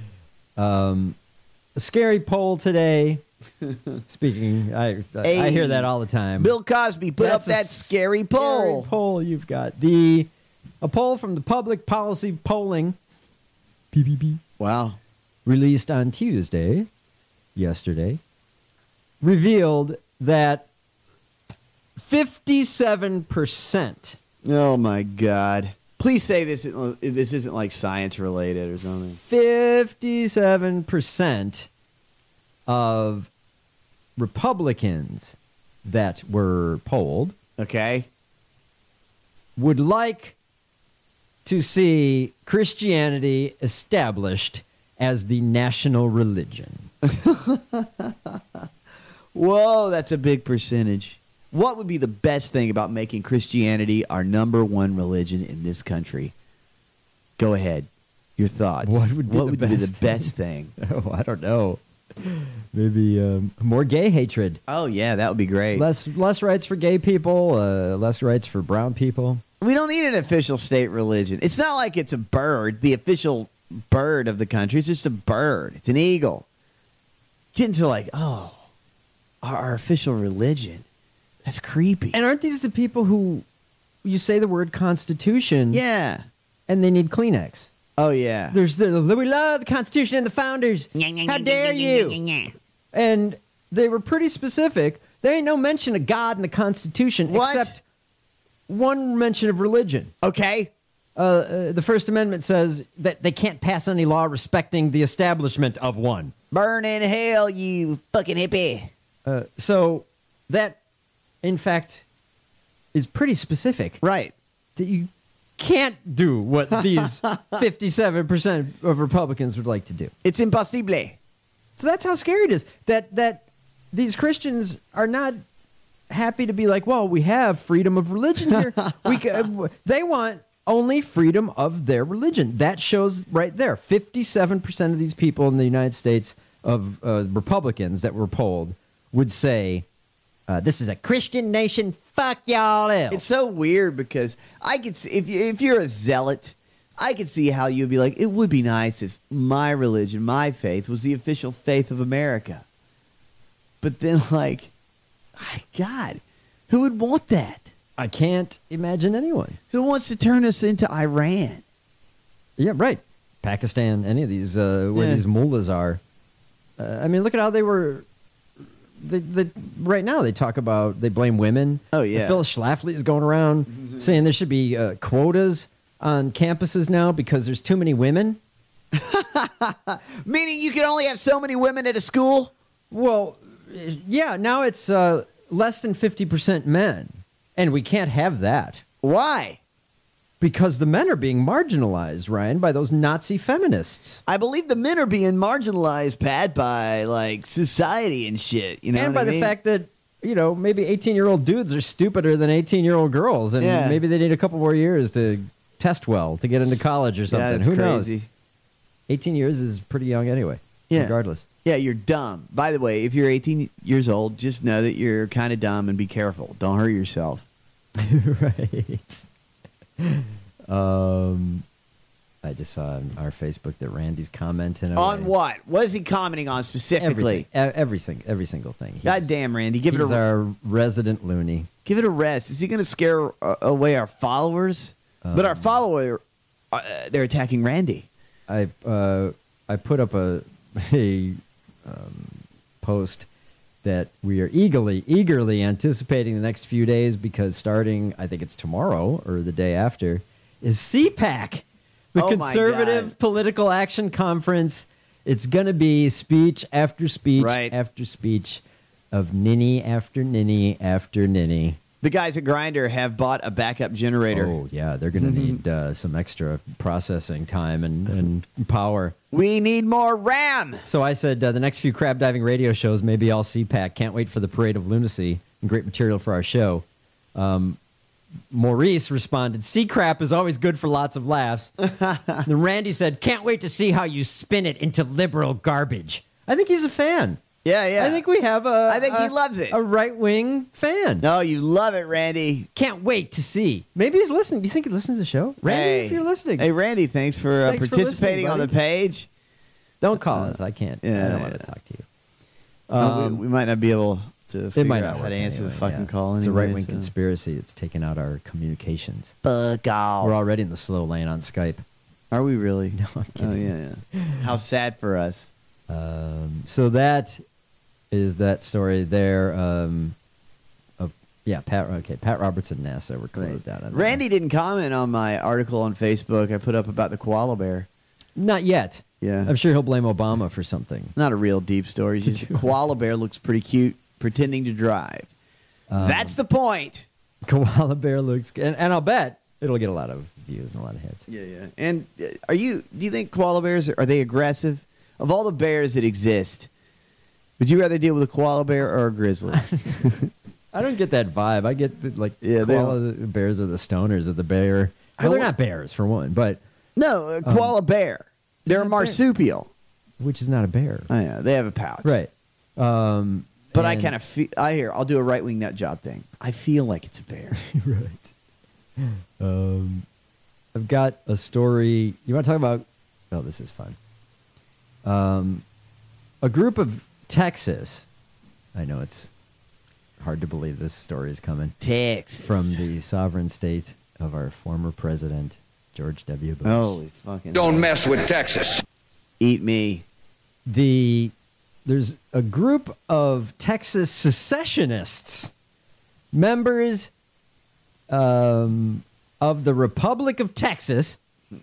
A scary poll today. Speaking, I hear that all the time. Bill Cosby put up that scary poll. Scary poll you've got. A poll from the Public Policy Polling, PPP. Wow. Released on Tuesday, yesterday, revealed that 57%. Oh my God. Please say this isn't like science related or something. 57% of Republicans that were polled, would like to see Christianity established as the national religion. Whoa, that's a big percentage. What would be the best thing about making Christianity our number one religion in this country? Go ahead. Your thoughts. What would be the best thing? Oh, I don't know. Maybe more gay hatred. Oh, yeah, that would be great. Less rights for gay people, less rights for brown people. We don't need an official state religion. It's not like it's a bird, the official bird of the country. It's just a bird. It's an eagle. Get into our official religion. That's creepy. And aren't these the people who you say the word Constitution. Yeah. And they need Kleenex. Oh, yeah. There's we love the Constitution and the founders. How dare you? And they were pretty specific. There ain't no mention of God in the Constitution except one mention of religion. Okay. The First Amendment says that they can't pass any law respecting the establishment of one. Burn in hell, you fucking hippie. So that, in fact, is pretty specific. Right. That you can't do what these 57% of Republicans would like to do. It's impossible. So that's how scary it is. That these Christians are not happy to be like, well, we have freedom of religion here. They want only freedom of their religion. That shows right there. 57% of these people in the United States of Republicans that were polled would say, this is a Christian nation. Fuck y'all else. It's so weird because I could see, if you're a zealot, I could see how you'd be like, it would be nice if my religion, my faith, was the official faith of America. But then, like, God, who would want that? I can't imagine anyone. Who wants to turn us into Iran? Yeah, right. Pakistan, any of these, where these mullahs are. I mean, look at how they were. Right now, they talk about, they blame women. Oh, yeah. Phyllis Schlafly is going around saying there should be quotas on campuses now because there's too many women. Meaning you can only have so many women at a school? Well, yeah, now it's less than 50% men. And we can't have that. Why? Because the men are being marginalized, Ryan, by those Nazi feminists. I believe the men are being marginalized, Pat, by, like, society and shit. You know, and by the fact that, you know, maybe 18-year-old dudes are stupider than 18-year-old girls. And maybe they need a couple more years to test well to get into college or something. That's Who crazy. knows? 18 years is pretty young anyway, regardless. Yeah, you're dumb. By the way, if you're 18 years old, just know that you're kind of dumb and be careful. Don't hurt yourself. Right. I just saw on our Facebook that Randy's commenting on what? What is he commenting on specifically? Every single thing. God damn, Randy, give it a our resident loony. Give it a rest. Is he going to scare away our followers? But our follower, they're attacking Randy. I put up a post that we are eagerly anticipating the next few days because starting, I think it's tomorrow or the day after, is CPAC, the Conservative Political Action Conference. It's going to be speech after speech after speech of ninny after ninny after ninny. The guys at Grindr have bought a backup generator. Oh, yeah. They're going to need some extra processing time and power. We need more RAM. So I said the next few crab diving radio shows may be all CPAC. Can't wait for the Parade of Lunacy and great material for our show. Maurice responded, C-crap is always good for lots of laughs. Then Randy said, can't wait to see how you spin it into liberal garbage. I think he's a fan. Yeah. I think we have I think he loves it. A right-wing fan. No, you love it, Randy. Can't wait to see. Maybe he's listening. Do you think he listens to the show? Randy, if you're listening. Hey, Randy, thanks for participating on the page. Don't call us. I can't. I don't want to talk to you. No, we might not be able to figure out how to answer anyway, the fucking call. It's a right-wing conspiracy that's taken out our communications. Fuck off. We're already in the slow lane on Skype. Are we really? No, I'm kidding. Oh, yeah. How sad for us. So that is that story there Pat Roberts and NASA were closed out. Randy didn't comment on my article on Facebook I put up about the koala bear. Not yet. Yeah. I'm sure he'll blame Obama for something. Not a real deep story. Just a koala bear looks pretty cute pretending to drive. That's the point. Koala bear looks good. And I'll bet it'll get a lot of views and a lot of hits. Yeah. And do you think koala bears, are they aggressive? Of all the bears that exist, would you rather deal with a koala bear or a grizzly? I don't get that vibe. I get koala bears are the stoners of the bear. Well, they're not bears for one, but no, a koala bear. They're a marsupial, which is not a bear. Oh yeah, they have a pouch, right? But I kind of feel. I'll do a right wing nut job thing. I feel like it's a bear, right? I've got a story. You want to talk about? Oh, this is fun. A group of Texas. I know it's Hard to believe this story is coming. Texas. From the sovereign state of our former president, George W. Bush. Holy fucking... Don't mess with Texas. Eat me. There's a group of Texas secessionists, members of the Republic of Texas.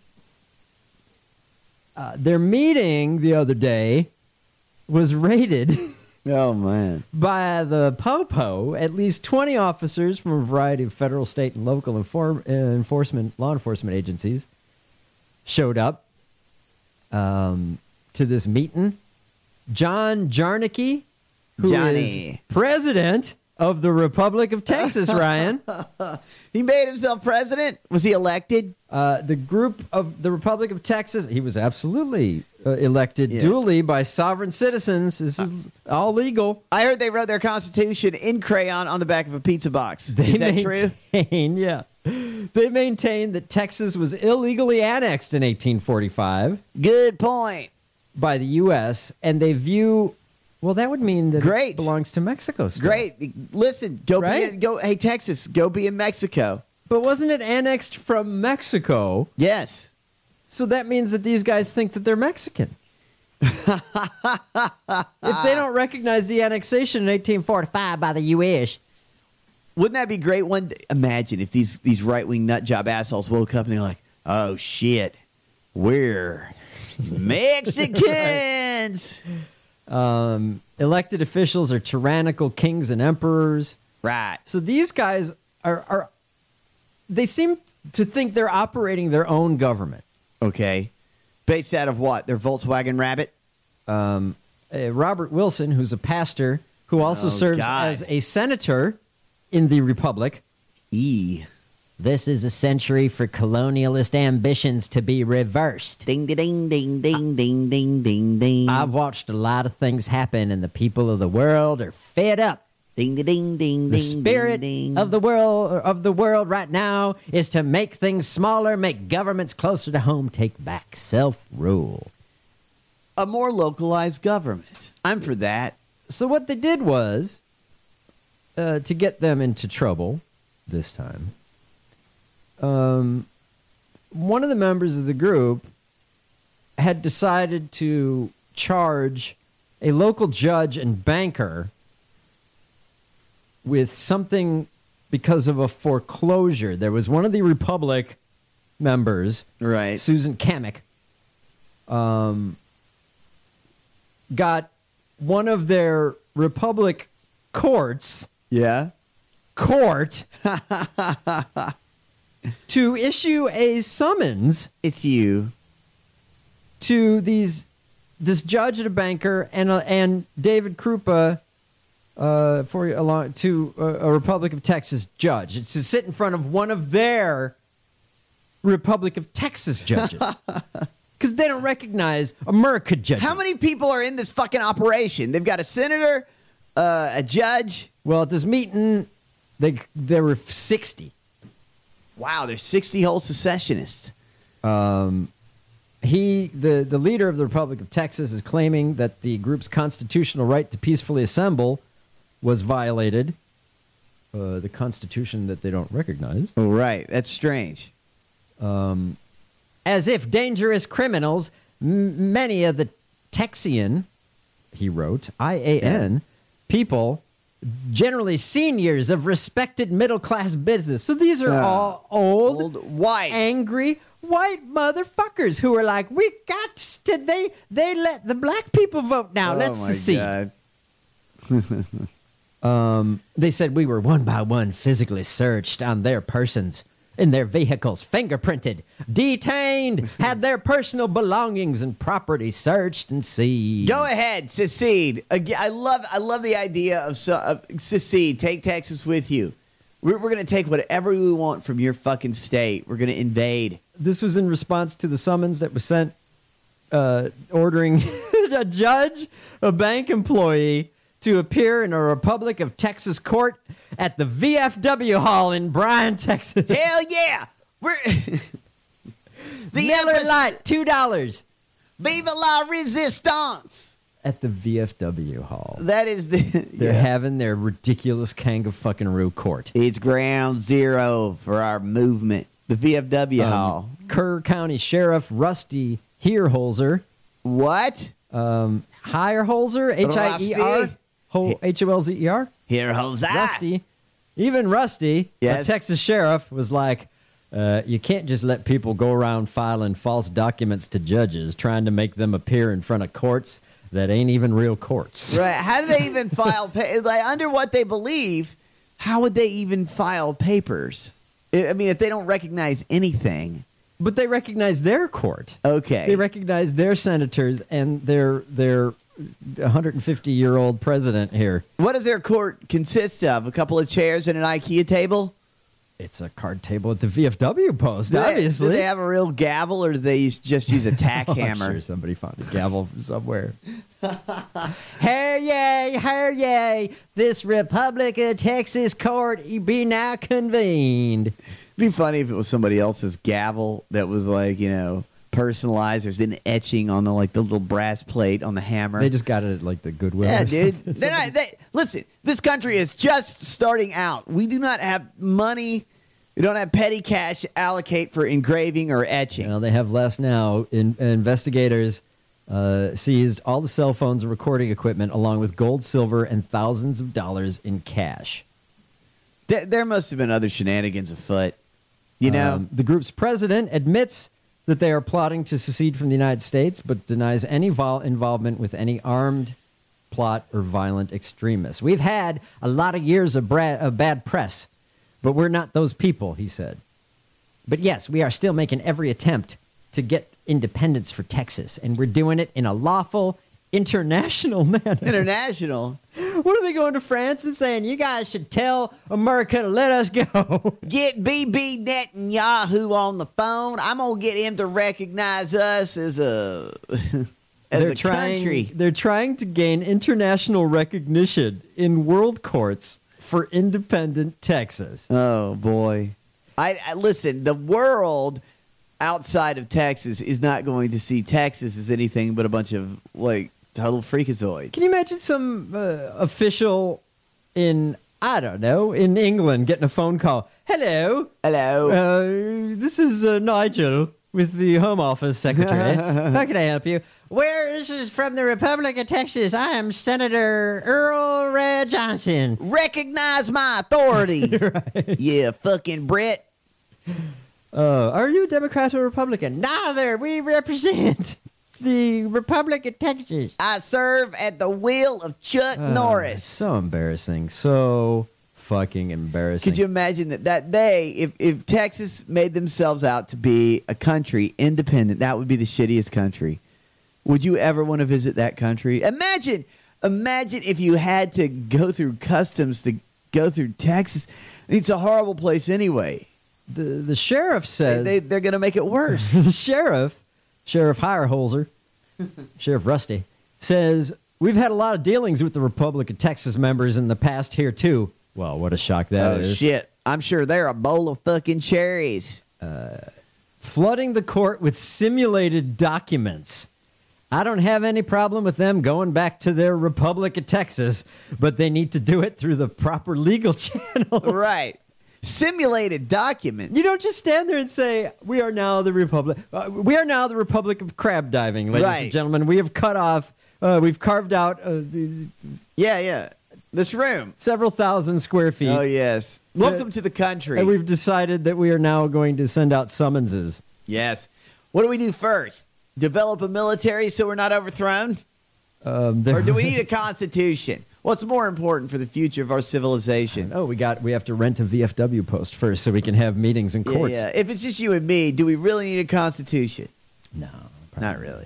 Their meeting the other day was raided oh, man. by the Popo. At least 20 officers from a variety of federal, state, and local law enforcement agencies showed up to this meeting. John Jarnicki, who is president of the Republic of Texas, Ryan. He made himself president? Was he elected? The group of the Republic of Texas, he was absolutely elected duly by sovereign citizens. This is all legal. I heard they wrote their constitution in crayon on the back of a pizza box. Is that true? Yeah. They maintain that Texas was illegally annexed in 1845. Good point. By the U.S., and they view... Well, that would mean that it belongs to Mexico still. Great. Listen, hey, Texas, go be in Mexico. But wasn't it annexed from Mexico? Yes. So that means that these guys think that they're Mexican. If they don't recognize the annexation in 1845 by the U.S. Wouldn't that be great? Imagine if these right-wing nutjob assholes woke up and they're like, oh, shit, we're Mexicans. Elected officials are tyrannical kings and emperors. Right. So these guys are they seem to think they're operating their own government. Okay. Based out of what? Their Volkswagen Rabbit? Robert Wilson, who's a pastor, who also serves as a senator in the Republic. This is a century for colonialist ambitions to be reversed. Ding, ding, ding, ding, ding, ding, ding, ding. I've watched a lot of things happen, and the people of the world are fed up. Ding, ding, ding, ding, the spirit of the world right now is to make things smaller, make governments closer to home, take back self-rule. A more localized government. I'm for that. So what they did was, to get them into trouble this time, one of the members of the group had decided to charge a local judge and banker with something because of a foreclosure. There was one of the Republic members, right, Susan Kamek, got one of their Republic court to issue a summons. It's you. To this judge and a banker and David Krupa to a Republic of Texas judge. It's to sit in front of one of their Republic of Texas judges. Because they don't recognize America judges. How many people are in this fucking operation? They've got a senator, a judge. Well, at this meeting, there were 60. Wow, there's 60 whole secessionists. The leader of the Republic of Texas is claiming that the group's constitutional right to peacefully assemble was violated. The Constitution that they don't recognize. Oh, right. That's strange. As if dangerous criminals, many of the Texian, he wrote, IAN, people, generally seniors of respected middle-class business. So these are all old, white, angry, white motherfuckers who are like, we got to, they let the black people vote now. Let's secede. They said we were one by one physically searched on their persons, in their vehicles, fingerprinted, detained, had their personal belongings and property searched and seized. Go ahead, secede. I love the idea of secede. Take Texas with you. We're going to take whatever we want from your fucking state. We're going to invade. This was in response to the summons that was sent ordering a judge, a bank employee, to appear in a Republic of Texas court at the VFW Hall in Bryan, Texas. Hell yeah! We're the Miller Lite, $2. Viva la resistance! at the VFW hall. That is They're having their ridiculous kangaroo court. It's ground zero for our movement. The VFW hall. Kerr County Sheriff Rusty Hierholzer. What? Hierholzer, H-I-E-R, H-O-L-Z-E-R. Hierholzer. Rusty. Even Rusty, yes. the Texas sheriff, was like, you can't just let people go around filing false documents to judges, trying to make them appear in front of courts that ain't even real courts. Right. How do they even file like under what they believe, how would they even file papers? I mean, if they don't recognize anything. But they recognize their court. Okay. They recognize their senators and their 150-year-old president here. What does their court consist of? A couple of chairs and an IKEA table? It's a card table at the VFW post, obviously. Do they have a real gavel, or do they just use a tack hammer? I'm sure somebody found a gavel from somewhere. Hooray, yay! This Republic of Texas court be now convened. It'd be funny if it was somebody else's gavel that was like, personalized. There's an etching on the little brass plate on the hammer. They just got it at like the Goodwill. Yeah, dude. Listen, this country is just starting out. We do not have money. We don't have petty cash to allocate for engraving or etching. Well, they have less now. Investigators seized all the cell phones and recording equipment, along with gold, silver, and thousands of dollars in cash. There must have been other shenanigans afoot. The group's president admits that they are plotting to secede from the United States, but denies any involvement with any armed plot or violent extremists. We've had a lot of years of bad press, but we're not those people, he said. But yes, we are still making every attempt to get independence for Texas, and we're doing it in a lawful, international manner. International? What are they going to France and saying, you guys should tell America to let us go? Get Bibi Netanyahu on the phone. I'm going to get him to recognize us as a country. They're trying to gain international recognition in world courts for independent Texas. Oh, boy. I listen, the world outside of Texas is not going to see Texas as anything but a bunch of, total freakazoids. Can you imagine some official in England getting a phone call? Hello. This is Nigel with the Home Office Secretary. How can I help you? This is from the Republic of Texas. I am Senator Earl Red Johnson. Recognize my authority. Right. Yeah, fucking Brit. Are you a Democrat or Republican? Neither. We represent the Republic of Texas. I serve at the will of Chuck Norris. So embarrassing. So fucking embarrassing. Could you imagine that day, if Texas made themselves out to be a country independent, that would be the shittiest country. Would you ever want to visit that country? Imagine if you had to go through customs to go through Texas. It's a horrible place anyway. The sheriff says they're going to make it worse. The Sheriff Hierholzer, Sheriff Rusty, says, we've had a lot of dealings with the Republic of Texas members in the past here, too. Well, what a shock that is. Oh, shit. I'm sure they're a bowl of fucking cherries. Flooding the court with simulated documents. I don't have any problem with them going back to their Republic of Texas, but they need to do it through the proper legal channels. Right. Simulated documents. You don't just stand there and say, we are now the Republic. We are now the Republic of crab diving, ladies and gentlemen. We have cut off, we've carved out this room. Several thousand square feet. Oh, yes. Welcome to the country. And we've decided that we are now going to send out summonses. Yes. What do we do first? Develop a military so we're not overthrown? Or do we need a constitution? What's more important for the future of our civilization? Oh, we have to rent a VFW post first so we can have meetings in courts. Yeah. If it's just you and me, do we really need a constitution? No. Not really.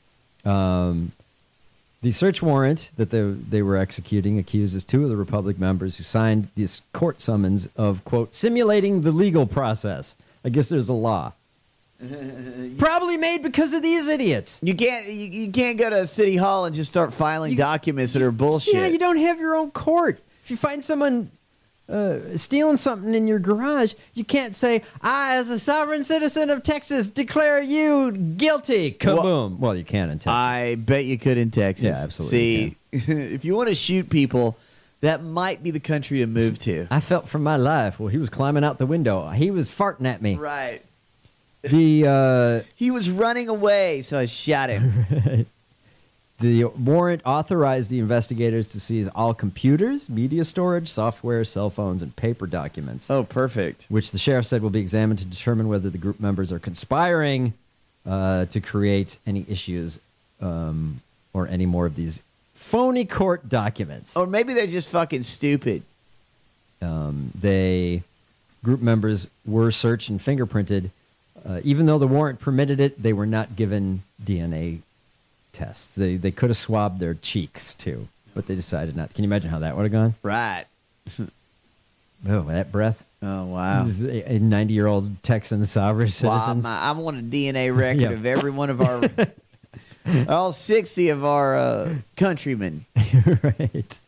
The search warrant that they were executing accuses two of the Republic members who signed this court summons of, quote, simulating the legal process. I guess there's a law. Probably made because of these idiots. You can't go to City Hall and just start filing documents that are bullshit. Yeah, you don't have your own court. If you find someone stealing something in your garage, you can't say, I, as a sovereign citizen of Texas, declare you guilty. Kaboom. Well, you can in Texas. I bet you could in Texas. Yeah, absolutely. See, if you want to shoot people, that might be the country to move to. I felt for my life. Well, he was climbing out the window. He was farting at me. Right. He was running away, so I shot him. Right. The warrant authorized the investigators to seize all computers, media storage, software, cell phones, and paper documents. Oh, perfect. Which the sheriff said will be examined to determine whether the group members are conspiring to create any issues or any more of these phony court documents. Or maybe they're just fucking stupid. Group members were searched and fingerprinted. Even though the warrant permitted it, they were not given DNA tests. They could have swabbed their cheeks, too, but they decided not. Can you imagine how that would have gone? Right. Oh, that breath. Oh, wow. This is a 90-year-old Texan sovereign citizens. I want a DNA record Yeah. of every one of our... all 60 of our countrymen. Right.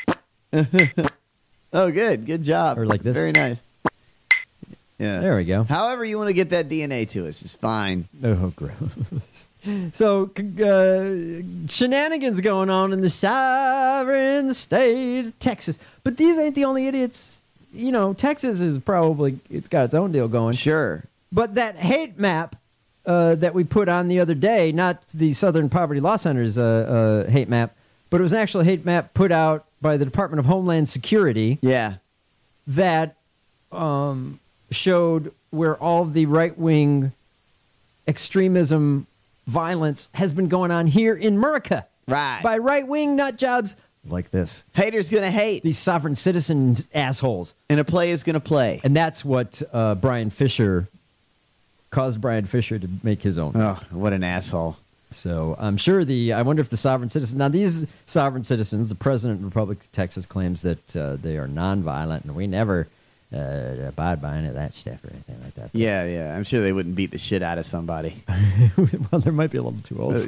Oh, good. Good job. Or like this. Very nice. Yeah. There we go. However you want to get that DNA to us is fine. Oh, gross. So, shenanigans going on in the sovereign state of Texas. But these ain't the only idiots. You know, Texas is probably, it's got its own deal going. Sure. But that hate map that we put on the other day, not the Southern Poverty Law Center's hate map, but it was an actual hate map put out by the Department of Homeland Security. Yeah. That showed where all the right-wing extremism violence has been going on here in America. Right. By right-wing nut jobs like this. Haters gonna hate. These sovereign citizen assholes. And a play is gonna play. And that's what Brian Fisher caused Brian Fisher to make his own. Oh, what an asshole. So I'm sure I wonder if the sovereign citizens, now these sovereign citizens, the President of the Republic of Texas claims that they are nonviolent and we never abide by any of that stuff or anything like that. Yeah. I'm sure they wouldn't beat the shit out of somebody. Well, they might be a little too old.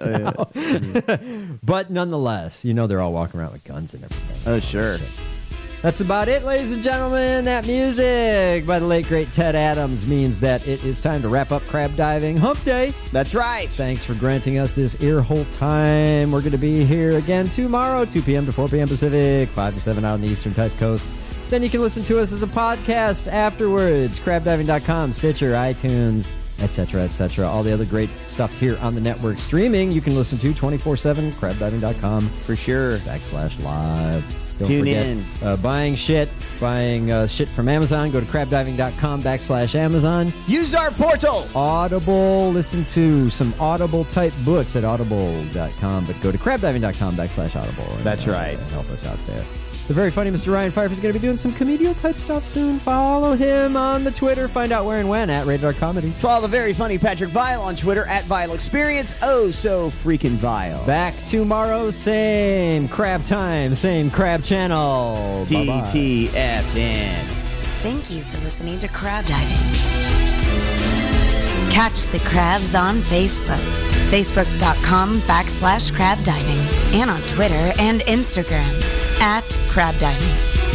But nonetheless, you know they're all walking around with guns and everything. Oh, sure. That's about it, ladies and gentlemen. That music by the late, great Ted Adams means that it is time to wrap up Crab Diving Hump Day. That's right. Thanks for granting us this earhole time. We're going to be here again tomorrow, 2 p.m. to 4 p.m. Pacific, 5 to 7 out on the Eastern Type Coast. Then you can listen to us as a podcast afterwards. CrabDiving.com, Stitcher, iTunes, etc., etc. All the other great stuff here on the network. Streaming, you can listen to 24/7, CrabDiving.com. For sure. /live. Don't Tune forget, in. Buying shit from Amazon. Go to CrabDiving.com /Amazon. Use our portal. Audible. Listen to some Audible-type books at Audible.com. But go to CrabDiving.com /Audible. That's right. Help us out there. The very funny Mr. Ryan Pfeiffer is going to be doing some comedial-type stuff soon. Follow him on the Twitter. Find out where and when at Rated R Comedy. Follow the very funny Patrick Vile on Twitter at Vile Experience. Oh, so freaking vile. Back tomorrow, same crab time, same crab channel. TTFN. Thank you for listening to Crab Diving. Catch the crabs on Facebook. Facebook.com /Crab Diving. And on Twitter and Instagram @Crab Diving.